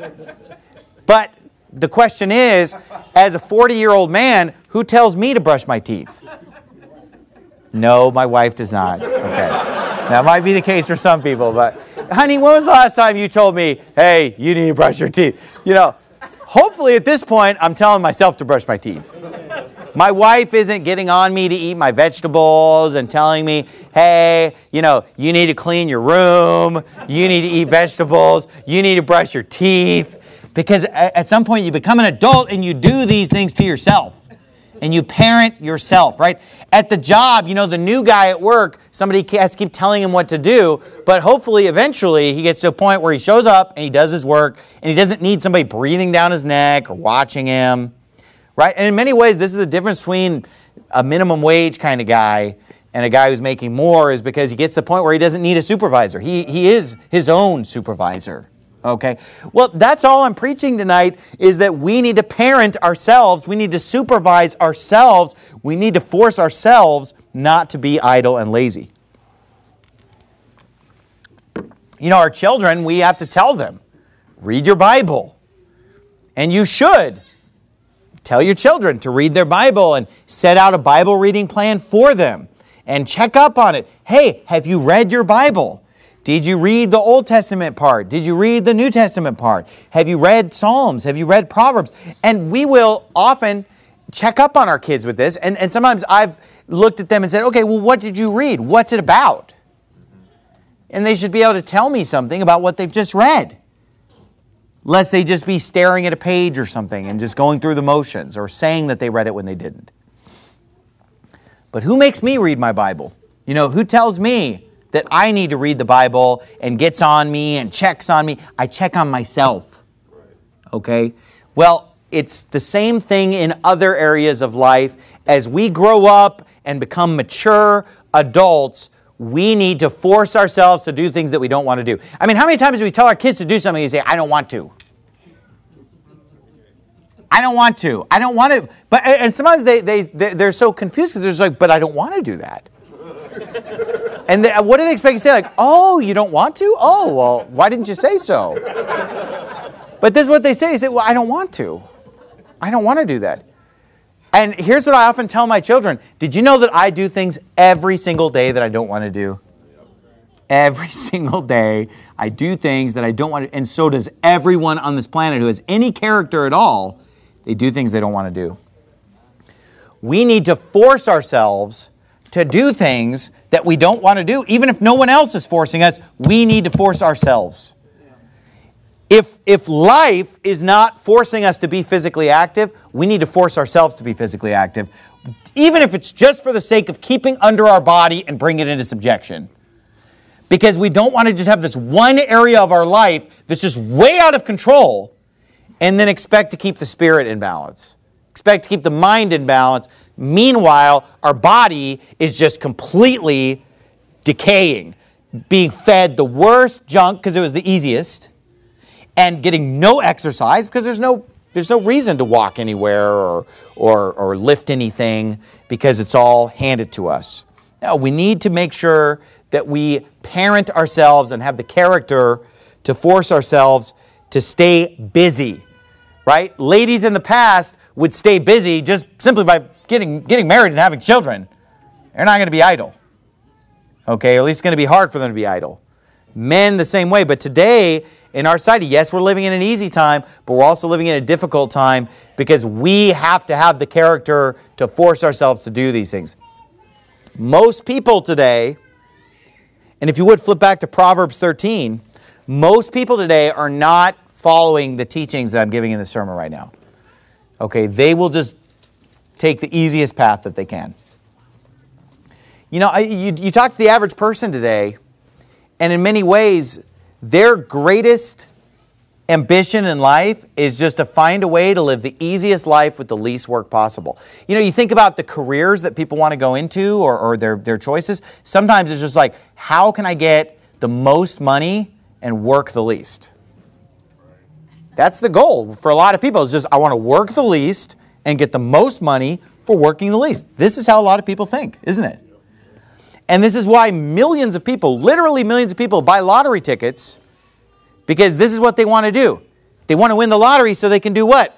But the question is, as a forty-year-old man, who tells me to brush my teeth? No, my wife does not. Okay. That might be the case for some people, but honey, when was the last time you told me, hey, you need to brush your teeth? You know, hopefully at this point, I'm telling myself to brush my teeth. My wife isn't getting on me to eat my vegetables and telling me, hey, you know, you need to clean your room, you need to eat vegetables, you need to brush your teeth. Because at some point you become an adult and you do these things to yourself. And you parent yourself, right? At the job, you know, the new guy at work, somebody has to keep telling him what to do, but hopefully eventually he gets to a point where he shows up and he does his work and he doesn't need somebody breathing down his neck or watching him, right? And in many ways, this is the difference between a minimum wage kind of guy and a guy who's making more, is because he gets to the point where he doesn't need a supervisor. He, he is his own supervisor. Okay, well, that's all I'm preaching tonight, is that we need to parent ourselves. We need to supervise ourselves. We need to force ourselves not to be idle and lazy. You know, our children, we have to tell them, read your Bible. And you should tell your children to read their Bible and set out a Bible reading plan for them and check up on it. Hey, have you read your Bible? Did you read the Old Testament part? Did you read the New Testament part? Have you read Psalms? Have you read Proverbs? And we will often check up on our kids with this. And, and sometimes I've looked at them and said, okay, well, what did you read? What's it about? And they should be able to tell me something about what they've just read, lest they just be staring at a page or something and just going through the motions or saying that they read it when they didn't. But who makes me read my Bible? You know, who tells me that I need to read the Bible and gets on me and checks on me? I check on myself. Okay? Well, it's the same thing in other areas of life. As we grow up and become mature adults, we need to force ourselves to do things that we don't want to do. I mean, how many times do we tell our kids to do something and they say, I don't want to? I don't want to. I don't want to. But, and sometimes they, they, they're so confused because they're just like, but I don't want to do that. And they, what do they expect you to say? Like, oh, you don't want to? Oh, well, why didn't you say so? But this is what they say. They say, well, I don't want to. I don't want to do that. And here's what I often tell my children. Did you know that I do things every single day that I don't want to do? Every single day, I do things that I don't want to, and so does everyone on this planet who has any character at all. They do things they don't want to do. We need to force ourselves to do things that we don't want to do. Even if no one else is forcing us, we need to force ourselves. If, if life is not forcing us to be physically active, we need to force ourselves to be physically active. Even if it's just for the sake of keeping under our body and bring it into subjection. Because we don't want to just have this one area of our life that's just way out of control and then expect to keep the spirit in balance. Expect to keep the mind in balance. Meanwhile, our body is just completely decaying, being fed the worst junk because it was the easiest, and getting no exercise because there's no there's no reason to walk anywhere or or or lift anything because it's all handed to us. Now, we need to make sure that we parent ourselves and have the character to force ourselves to stay busy. Right? Ladies in the past would stay busy just simply by getting getting married and having children. They're not going to be idle. Okay, at least it's going to be hard for them to be idle. Men the same way. But today, in our society, yes, we're living in an easy time, but we're also living in a difficult time because we have to have the character to force ourselves to do these things. Most people today, and if you would flip back to Proverbs thirteen, most people today are not following the teachings that I'm giving in the sermon right now. Okay, they will just take the easiest path that they can. You know, I, you, you talk to the average person today, and in many ways, their greatest ambition in life is just to find a way to live the easiest life with the least work possible. You know, you think about the careers that people want to go into or, or their, their choices. Sometimes it's just like, how can I get the most money and work the least? That's the goal for a lot of people. It's just, I want to work the least and get the most money for working the least. This is how a lot of people think, isn't it? And this is why millions of people, literally millions of people, buy lottery tickets, because this is what they want to do. They want to win the lottery so they can do what?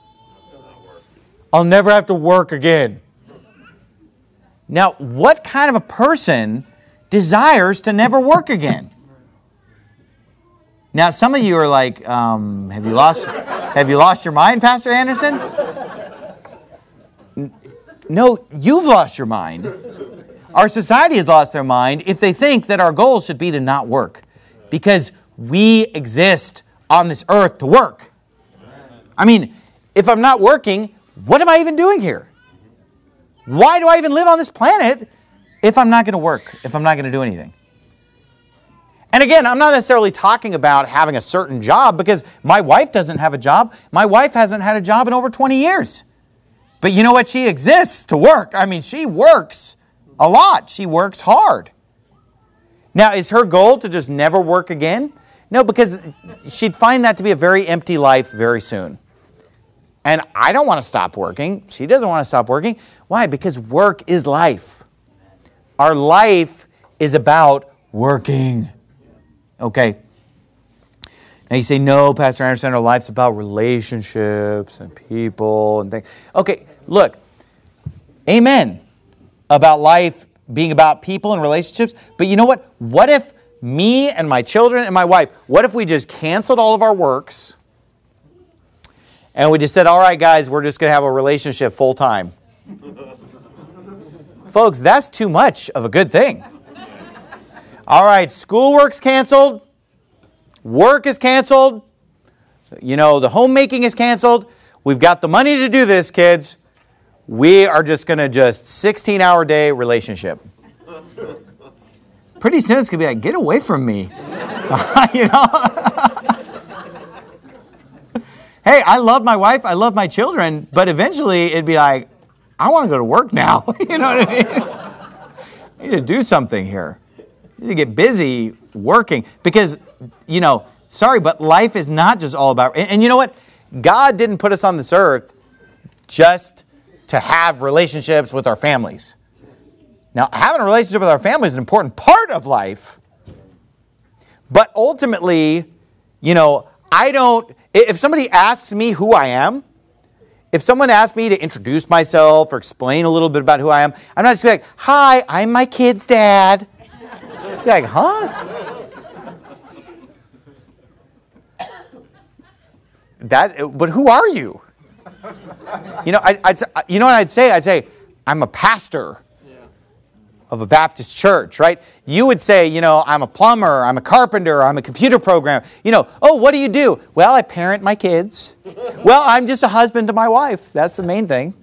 I'll never have to work again. Now, what kind of a person desires to never work again? Now, some of you are like, um, have you lost, have you lost your mind, Pastor Anderson? No, you've lost your mind. Our society has lost their mind if they think that our goal should be to not work. Because we exist on this earth to work. I mean, if I'm not working, what am I even doing here? Why do I even live on this planet if I'm not going to work, if I'm not going to do anything? And again, I'm not necessarily talking about having a certain job, because my wife doesn't have a job. My wife hasn't had a job in over twenty years. But you know what? She exists to work. I mean, she works a lot. She works hard. Now, is her goal to just never work again? No, because she'd find that to be a very empty life very soon. And I don't want to stop working. She doesn't want to stop working. Why? Because work is life. Our life is about working. Okay. Now you say, no, Pastor Anderson, our life's about relationships and people and things. Okay, look. Amen. About life being about people and relationships. But you know what? What if me and my children and my wife, what if we just canceled all of our works and we just said, all right, guys, we're just going to have a relationship full time? Folks, that's too much of a good thing. All right, schoolwork's canceled. Work is canceled. You know, the homemaking is canceled. We've got the money to do this, kids. We are just going to just sixteen-hour day relationship. Pretty soon it's going to be like, get away from me. You know? Hey, I love my wife. I love my children. But eventually it'd be like, I want to go to work now. You know what I mean? I need to do something here. I need to get busy working. Because, you know, sorry, but life is not just all about... And, and you know what? God didn't put us on this earth just to have relationships with our families. Now, having a relationship with our family is an important part of life. But ultimately, you know, I don't... If somebody asks me who I am, if someone asks me to introduce myself or explain a little bit about who I am, I'm not just like, hi, I'm my kid's dad. You're like, huh? That, but who are you? You know, I, I'd, you know what I'd say? I'd say, I'm a pastor of a Baptist church, right? You would say, you know, I'm a plumber, I'm a carpenter, I'm a computer programmer. You know, oh, what do you do? Well, I parent my kids. Well, I'm just a husband to my wife. That's the main thing.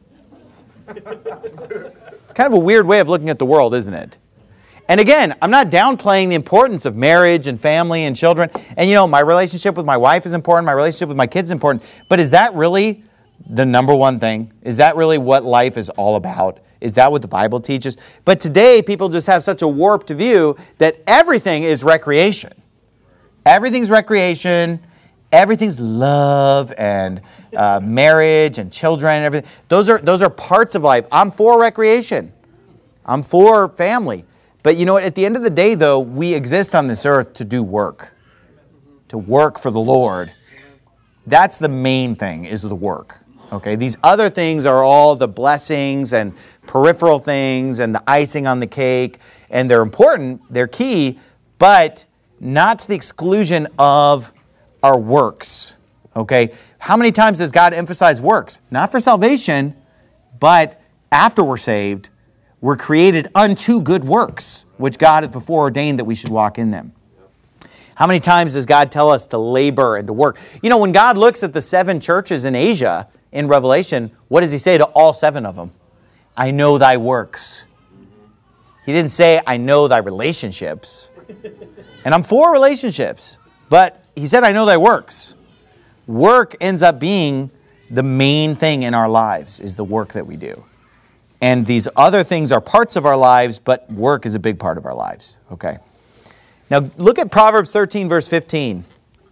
It's kind of a weird way of looking at the world, isn't it? And again, I'm not downplaying the importance of marriage and family and children. And you know, my relationship with my wife is important, my relationship with my kids is important. But is that really the number one thing? Is that really what life is all about? Is that what the Bible teaches? But today, people just have such a warped view that everything is recreation. Everything's recreation. Everything's love and uh, marriage and children and everything. Those are, those are parts of life. I'm for recreation. I'm for family. But you know what? At the end of the day, though, we exist on this earth to do work. To work for the Lord. That's the main thing, is the work. Okay, these other things are all the blessings and peripheral things and the icing on the cake, and they're important, they're key, but not to the exclusion of our works. Okay? How many times does God emphasize works? Not for salvation, but after we're saved, we're created unto good works, which God has before ordained that we should walk in them. How many times does God tell us to labor and to work? You know, when God looks at the seven churches in Asia in Revelation, what does he say to all seven of them? I know thy works. He didn't say, I know thy relationships. And I'm for relationships. But he said, I know thy works. Work ends up being the main thing in our lives, is the work that we do. And these other things are parts of our lives, but work is a big part of our lives. Okay. Now, look at Proverbs thirteen, verse fifteen.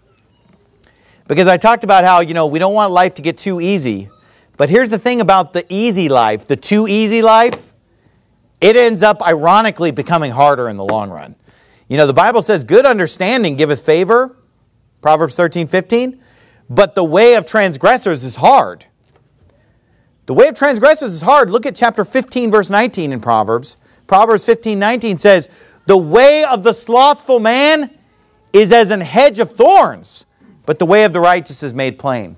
Because I talked about how, you know, we don't want life to get too easy. But here's the thing about the easy life, the too easy life, it ends up ironically becoming harder in the long run. You know, the Bible says, good understanding giveth favor, Proverbs thirteen, fifteen, but the way of transgressors is hard. The way of transgressors is hard. Look at chapter fifteen, verse nineteen in Proverbs. Proverbs fifteen, nineteen says, the way of the slothful man is as an hedge of thorns, but the way of the righteous is made plain.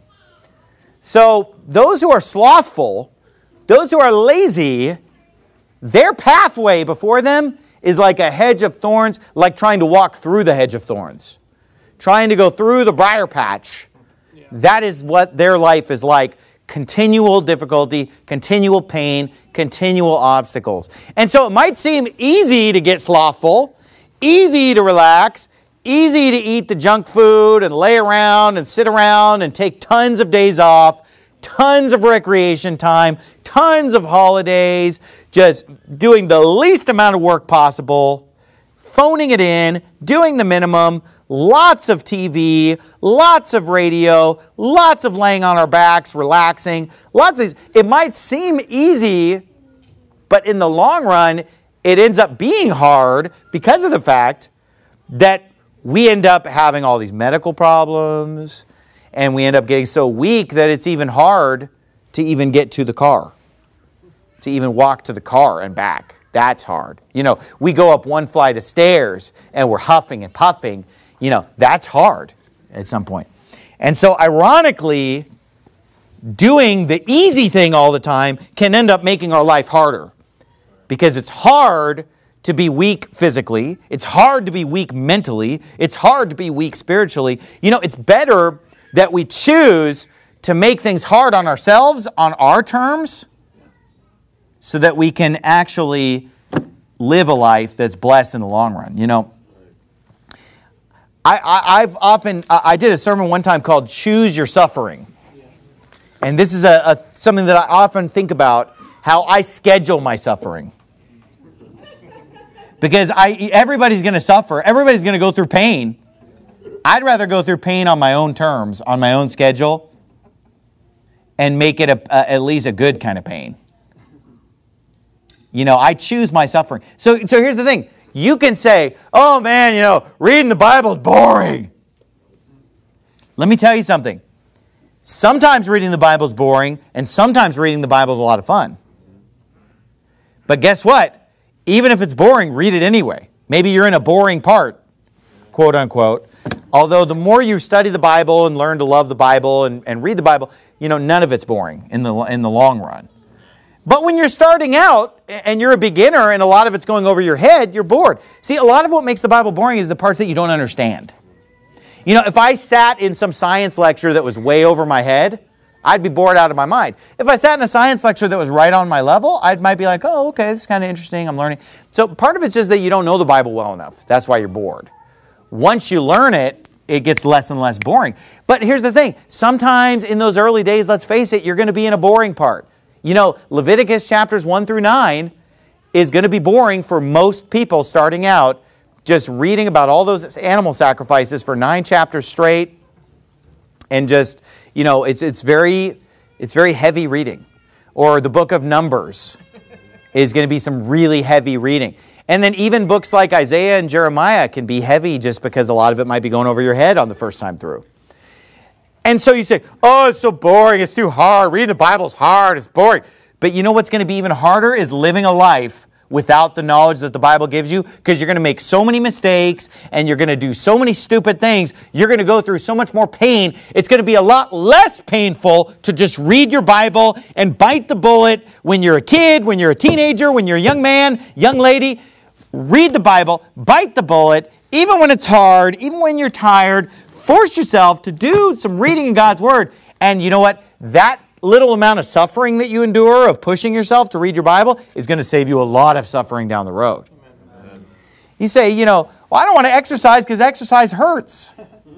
So those who are slothful, those who are lazy, their pathway before them is like a hedge of thorns, like trying to walk through the hedge of thorns. Trying to go through the briar patch. Yeah. That is what their life is like. Continual difficulty, continual pain, continual obstacles. And so it might seem easy to get slothful, easy to relax, easy to eat the junk food and lay around and sit around and take tons of days off, tons of recreation time, tons of holidays, just doing the least amount of work possible, phoning it in, doing the minimum, lots of T V, lots of radio, lots of laying on our backs, relaxing, lots of these. It might seem easy, but in the long run, it ends up being hard because of the fact that we end up having all these medical problems, and we end up getting so weak that it's even hard to even get to the car, to even walk to the car and back. That's hard. You know, we go up one flight of stairs and we're huffing and puffing. You know, that's hard at some point. And so ironically, doing the easy thing all the time can end up making our life harder. Because it's hard to be weak physically. It's hard to be weak mentally. It's hard to be weak spiritually. You know, it's better that we choose to make things hard on ourselves, on our terms, so that we can actually live a life that's blessed in the long run. You know, I, I, I've often, I did a sermon one time called Choose Your Suffering. And this is a, a something that I often think about, how I schedule my suffering. Because I, everybody's going to suffer. Everybody's going to go through pain. I'd rather go through pain on my own terms, on my own schedule, and make it a, a, at least a good kind of pain. You know, I choose my suffering. So, so here's the thing. You can say, oh man, you know, reading the Bible is boring. Let me tell you something. Sometimes reading the Bible is boring, and sometimes reading the Bible is a lot of fun. But guess what? Even if it's boring, read it anyway. Maybe you're in a boring part, quote unquote. Although the more you study the Bible and learn to love the Bible and, and read the Bible, you know, none of it's boring in the, in the long run. But when you're starting out and you're a beginner and a lot of it's going over your head, you're bored. See, a lot of what makes the Bible boring is the parts that you don't understand. You know, if I sat in some science lecture that was way over my head, I'd be bored out of my mind. If I sat in a science lecture that was right on my level, I might be like, oh, okay, this is kind of interesting, I'm learning. So part of it's just that you don't know the Bible well enough. That's why you're bored. Once you learn it, it gets less and less boring. But here's the thing. Sometimes in those early days, let's face it, you're going to be in a boring part. You know, Leviticus chapters one through nine is going to be boring for most people starting out, just reading about all those animal sacrifices for nine chapters straight. And just, you know, it's it's very it's very heavy reading. Or the book of Numbers is going to be some really heavy reading. And then even books like Isaiah and Jeremiah can be heavy just because a lot of it might be going over your head on the first time through. And so you say, oh, it's so boring, it's too hard, reading the Bible's hard, it's boring. But you know what's going to be even harder is living a life without the knowledge that the Bible gives you, because you're going to make so many mistakes and you're going to do so many stupid things. You're going to go through so much more pain. It's going to be a lot less painful to just read your Bible and bite the bullet when you're a kid, when you're a teenager, when you're a young man, young lady. Read the Bible, bite the bullet, even when it's hard, even when you're tired. Force yourself to do some reading in God's Word. And you know what? That little amount of suffering that you endure of pushing yourself to read your Bible is going to save you a lot of suffering down the road. Amen. You say, you know, well, I don't want to exercise because exercise hurts.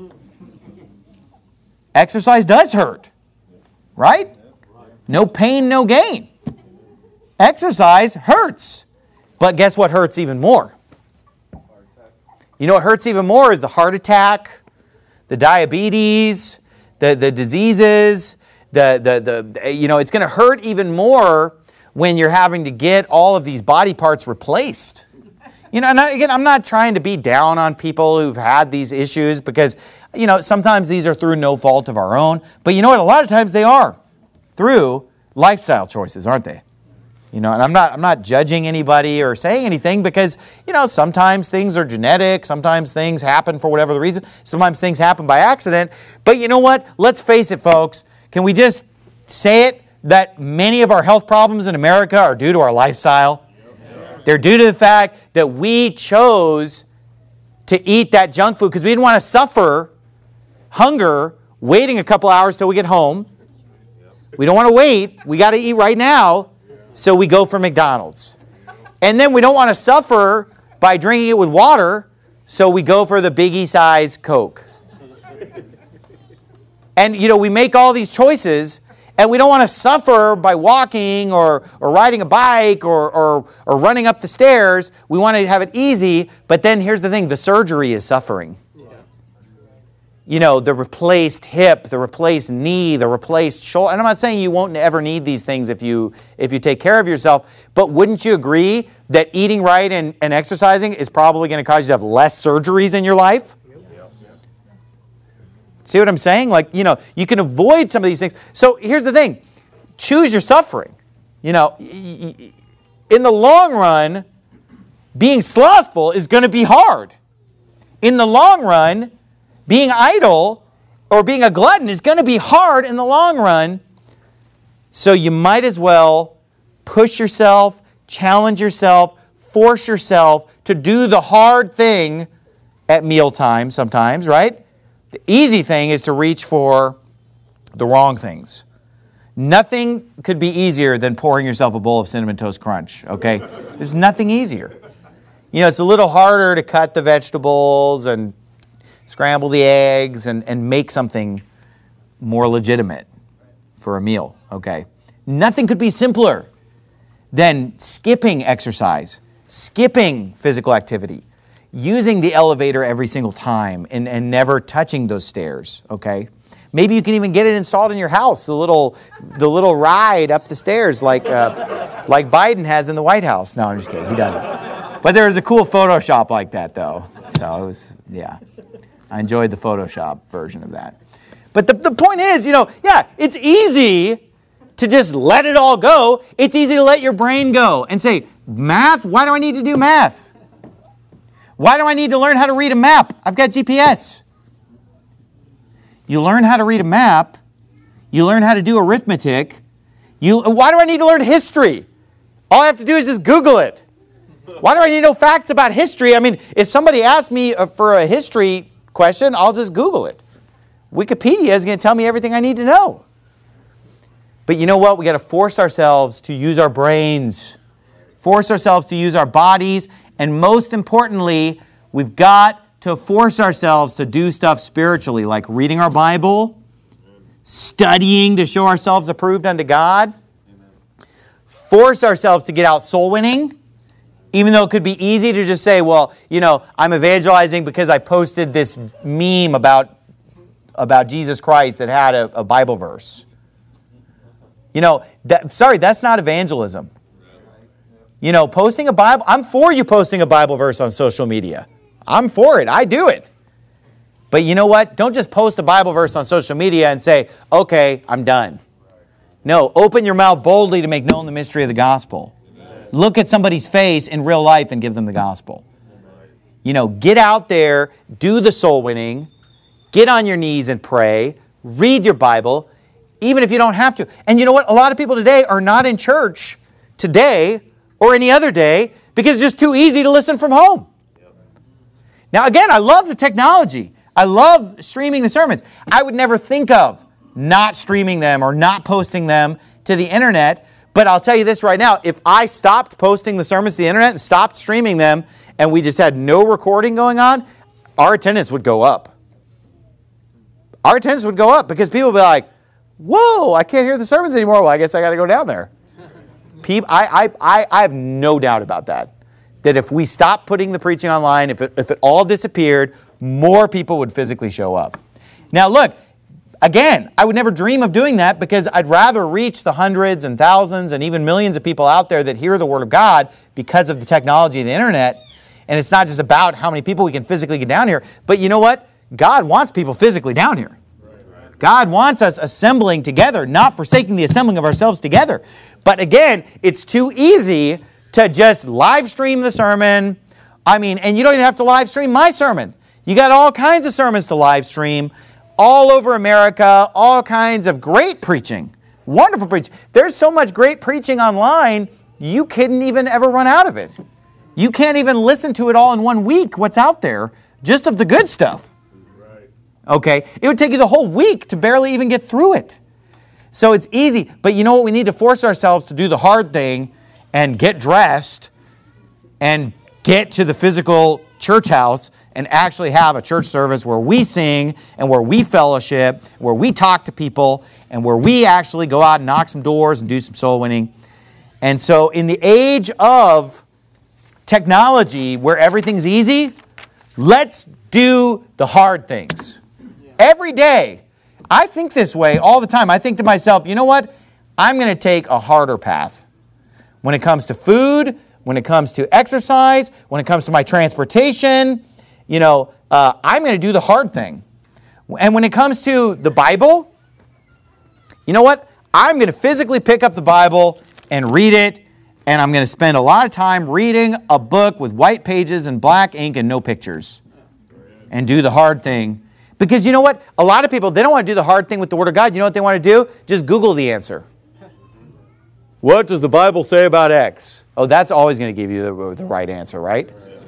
Exercise does hurt, right? No pain, no gain. Exercise hurts. But guess what hurts even more? You know what hurts even more is the heart attack, the diabetes, the, the diseases, the, the, the, you know, it's going to hurt even more when you're having to get all of these body parts replaced. You know, and I, again, I'm not trying to be down on people who've had these issues because, you know, sometimes these are through no fault of our own. But you know what? A lot of times they are through lifestyle choices, aren't they? You know, and I'm not I'm not judging anybody or saying anything because, you know, sometimes things are genetic, sometimes things happen for whatever the reason, sometimes things happen by accident. But you know what? Let's face it, folks. Can we just say it that many of our health problems in America are due to our lifestyle? Yep. They're due to the fact that we chose to eat that junk food because we didn't want to suffer hunger waiting a couple hours till we get home. We don't want to wait. We got to eat right now. So we go for McDonald's. And then we don't want to suffer by drinking it with water, so we go for the biggie size Coke. And, you know, we make all these choices, and we don't want to suffer by walking or, or riding a bike or, or, or running up the stairs. We want to have it easy, but then here's the thing, the surgery is suffering. You know, the replaced hip, the replaced knee, the replaced shoulder. And I'm not saying you won't ever need these things if you if you take care of yourself, but wouldn't you agree that eating right and, and exercising is probably going to cause you to have less surgeries in your life? Yep. See what I'm saying? Like, you know, you can avoid some of these things. So here's the thing. Choose your suffering. You know, in the long run, being slothful is going to be hard. In the long run, being idle or being a glutton is going to be hard in the long run. So you might as well push yourself, challenge yourself, force yourself to do the hard thing at mealtime sometimes, right? The easy thing is to reach for the wrong things. Nothing could be easier than pouring yourself a bowl of Cinnamon Toast Crunch, okay? There's nothing easier. You know, it's a little harder to cut the vegetables and scramble the eggs and, and make something more legitimate for a meal, okay? Nothing could be simpler than skipping exercise, skipping physical activity, using the elevator every single time and, and never touching those stairs, okay? Maybe you can even get it installed in your house, the little the little ride up the stairs like, uh, like Biden has in the White House. No, I'm just kidding, he doesn't. But there was a cool Photoshop like that, though. So it was, yeah. I enjoyed the Photoshop version of that. But the, the point is, you know, yeah, it's easy to just let it all go. It's easy to let your brain go and say, math? Why do I need to do math? Why do I need to learn how to read a map? I've got G P S. You learn how to read a map. You learn how to do arithmetic. You, why do I need to learn history? All I have to do is just Google it. Why do I need to know facts about history? I mean, if somebody asks me for a history question, I'll just Google it. Wikipedia is going to tell me everything I need to know. But you know what? We got to force ourselves to use our brains, force ourselves to use our bodies, and most importantly, we've got to force ourselves to do stuff spiritually, like reading our Bible, studying to show ourselves approved unto God, force ourselves to get out soul winning. Even though it could be easy to just say, well, you know, I'm evangelizing because I posted this meme about, about Jesus Christ that had a, a Bible verse. You know, that, sorry, that's not evangelism. You know, posting a Bible, I'm for you posting a Bible verse on social media. I'm for it. I do it. But you know what? Don't just post a Bible verse on social media and say, okay, I'm done. No, open your mouth boldly to make known the mystery of the gospel. Look at somebody's face in real life and give them the gospel. You know, get out there, do the soul winning, get on your knees and pray, read your Bible, even if you don't have to. And you know what? A lot of people today are not in church today or any other day because it's just too easy to listen from home. Now, again, I love the technology. I love streaming the sermons. I would never think of not streaming them or not posting them to the internet. But I'll tell you this right now. If I stopped posting the sermons to the internet and stopped streaming them and we just had no recording going on, our attendance would go up. Our attendance would go up because people would be like, whoa, I can't hear the sermons anymore. Well, I guess I got to go down there. People, I, I, I, I have no doubt about that. That if we stopped putting the preaching online, if it, if it all disappeared, more people would physically show up. Now look, again, I would never dream of doing that because I'd rather reach the hundreds and thousands and even millions of people out there that hear the Word of God because of the technology of the internet. And it's not just about how many people we can physically get down here. But you know what? God wants people physically down here. God wants us assembling together, not forsaking the assembling of ourselves together. But again, it's too easy to just live stream the sermon. I mean, and you don't even have to live stream my sermon. You got all kinds of sermons to live stream all over America, all kinds of great preaching, wonderful preaching. There's so much great preaching online, you couldn't even ever run out of it. You can't even listen to it all in one week, what's out there, just of the good stuff. Okay? It would take you the whole week to barely even get through it. So it's easy. But you know what? We need to force ourselves to do the hard thing and get dressed and get to the physical church house and actually have a church service where we sing and where we fellowship, where we talk to people, and where we actually go out and knock some doors and do some soul winning. And so in the age of technology where everything's easy, let's do the hard things. Every day, I think this way all the time. I think to myself, you know what? I'm going to take a harder path. When it comes to food, when it comes to exercise, when it comes to my transportation, you know, uh, I'm going to do the hard thing. And when it comes to the Bible, you know what? I'm going to physically pick up the Bible and read it, and I'm going to spend a lot of time reading a book with white pages and black ink and no pictures and do the hard thing. Because you know what? A lot of people, they don't want to do the hard thing with the Word of God. You know what they want to do? Just Google the answer. What does the Bible say about X? Oh, that's always going to give you the, the right answer, right?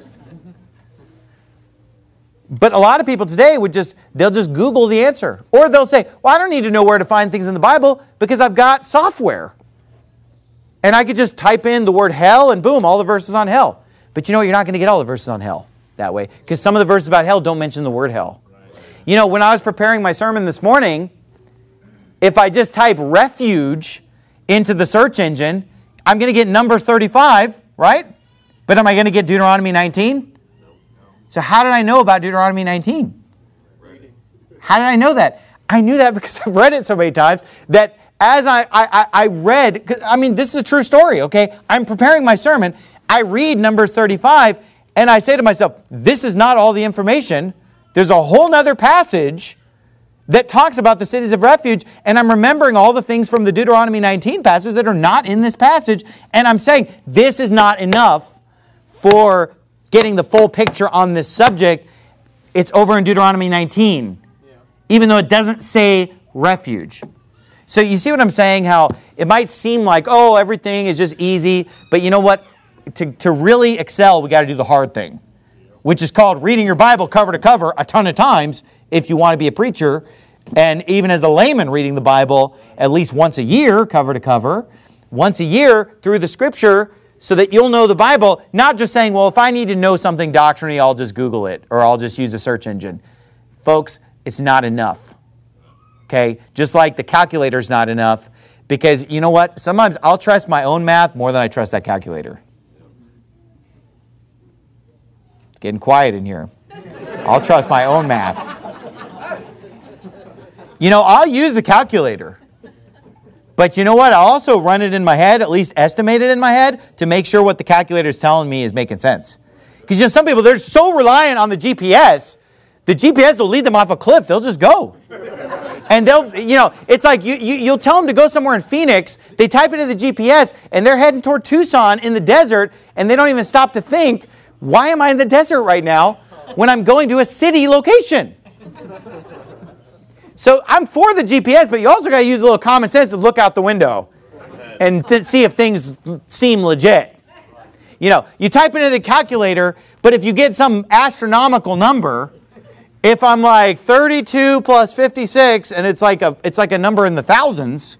But a lot of people today would just, they'll just Google the answer. Or they'll say, well, I don't need to know where to find things in the Bible because I've got software. And I could just type in the word hell and boom, all the verses on hell. But you know what? You're not going to get all the verses on hell that way. Because some of the verses about hell don't mention the word hell. You know, when I was preparing my sermon this morning, if I just type refuge into the search engine, I'm going to get Numbers thirty-five, right? But am I going to get Deuteronomy nineteen? So how did I know about Deuteronomy nineteen? How did I know that? I knew that because I've read it so many times that as I, I, I read, cause, I mean, this is a true story, okay? I'm preparing my sermon. I read Numbers thirty-five, and I say to myself, this is not all the information. There's a whole other passage that talks about the cities of refuge, and I'm remembering all the things from the Deuteronomy nineteen passage that are not in this passage, and I'm saying this is not enough for getting the full picture on this subject. It's over in Deuteronomy nineteen, yeah. Even though it doesn't say refuge. So you see what I'm saying, how it might seem like, oh, everything is just easy, but you know what? To, to really excel, we got to do the hard thing, which is called reading your Bible cover to cover a ton of times if you want to be a preacher, and even as a layman reading the Bible at least once a year, cover to cover, once a year through the Scripture, so that you'll know the Bible, not just saying, well, if I need to know something doctrinally, I'll just Google it, or I'll just use a search engine. Folks, it's not enough. Okay? Just like the calculator's not enough, because you know what? Sometimes I'll trust my own math more than I trust that calculator. It's getting quiet in here. I'll trust my own math. You know, I'll use the calculator. But you know what? I'll also run it in my head, at least estimate it in my head, to make sure what the calculator is telling me is making sense. Because you know, some people, they're so reliant on the G P S, the G P S will lead them off a cliff. They'll just go. And they'll, you know, it's like you, you, you'll tell them to go somewhere in Phoenix. They type into the G P S, and they're heading toward Tucson in the desert, and they don't even stop to think, why am I in the desert right now when I'm going to a city location? So I'm for the G P S, but you also got to use a little common sense and look out the window and th- see if things seem legit. You know, you type into the calculator, but if you get some astronomical number, if I'm like thirty-two plus fifty-six, and it's like a it's like a number in the thousands,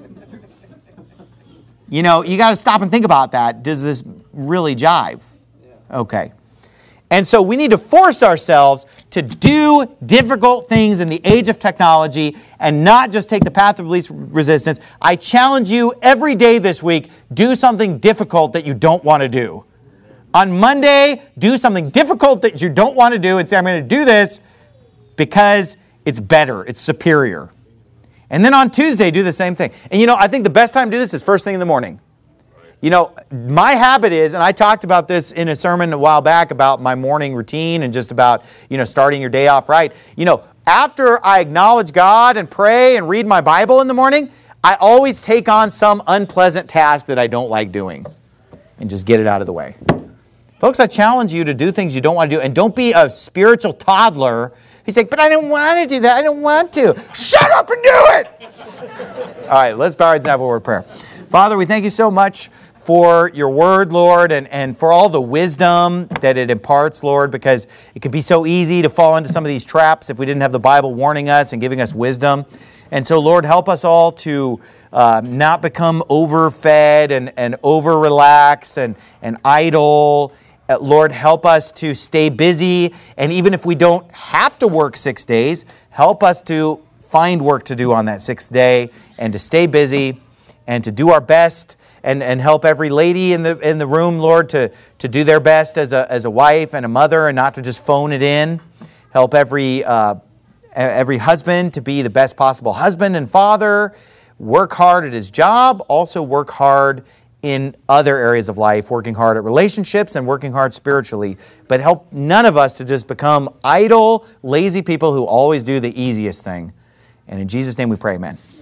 you know, you got to stop and think about that. Does this really jive? Okay. And so we need to force ourselves to do difficult things in the age of technology and not just take the path of least resistance. I challenge you every day this week, do something difficult that you don't want to do. On Monday, do something difficult that you don't want to do and say, I'm going to do this because it's better, it's superior. And then on Tuesday, do the same thing. And you know, I think the best time to do this is first thing in the morning. You know, my habit is, and I talked about this in a sermon a while back about my morning routine and just about, you know, starting your day off right. You know, after I acknowledge God and pray and read my Bible in the morning, I always take on some unpleasant task that I don't like doing and just get it out of the way. Folks, I challenge you to do things you don't want to do, and don't be a spiritual toddler. He's like, but I don't want to do that. I don't want to. Shut up and do it. All right, let's bow our heads and have a word of prayer. Father, we thank you so much for your word, Lord, and, and for all the wisdom that it imparts, Lord, because it could be so easy to fall into some of these traps if we didn't have the Bible warning us and giving us wisdom. And so, Lord, help us all to uh, not become overfed and, and over-relaxed and, and idle. Uh, Lord, help us to stay busy, and even if we don't have to work six days, help us to find work to do on that sixth day and to stay busy and to do our best. And, and help every lady in the in the room, Lord, to, to do their best as a as a wife and a mother and not to just phone it in. Help every uh, every husband to be the best possible husband and father. Work hard at his job. Also work hard in other areas of life, working hard at relationships and working hard spiritually. But help none of us to just become idle, lazy people who always do the easiest thing. And in Jesus' name we pray, amen.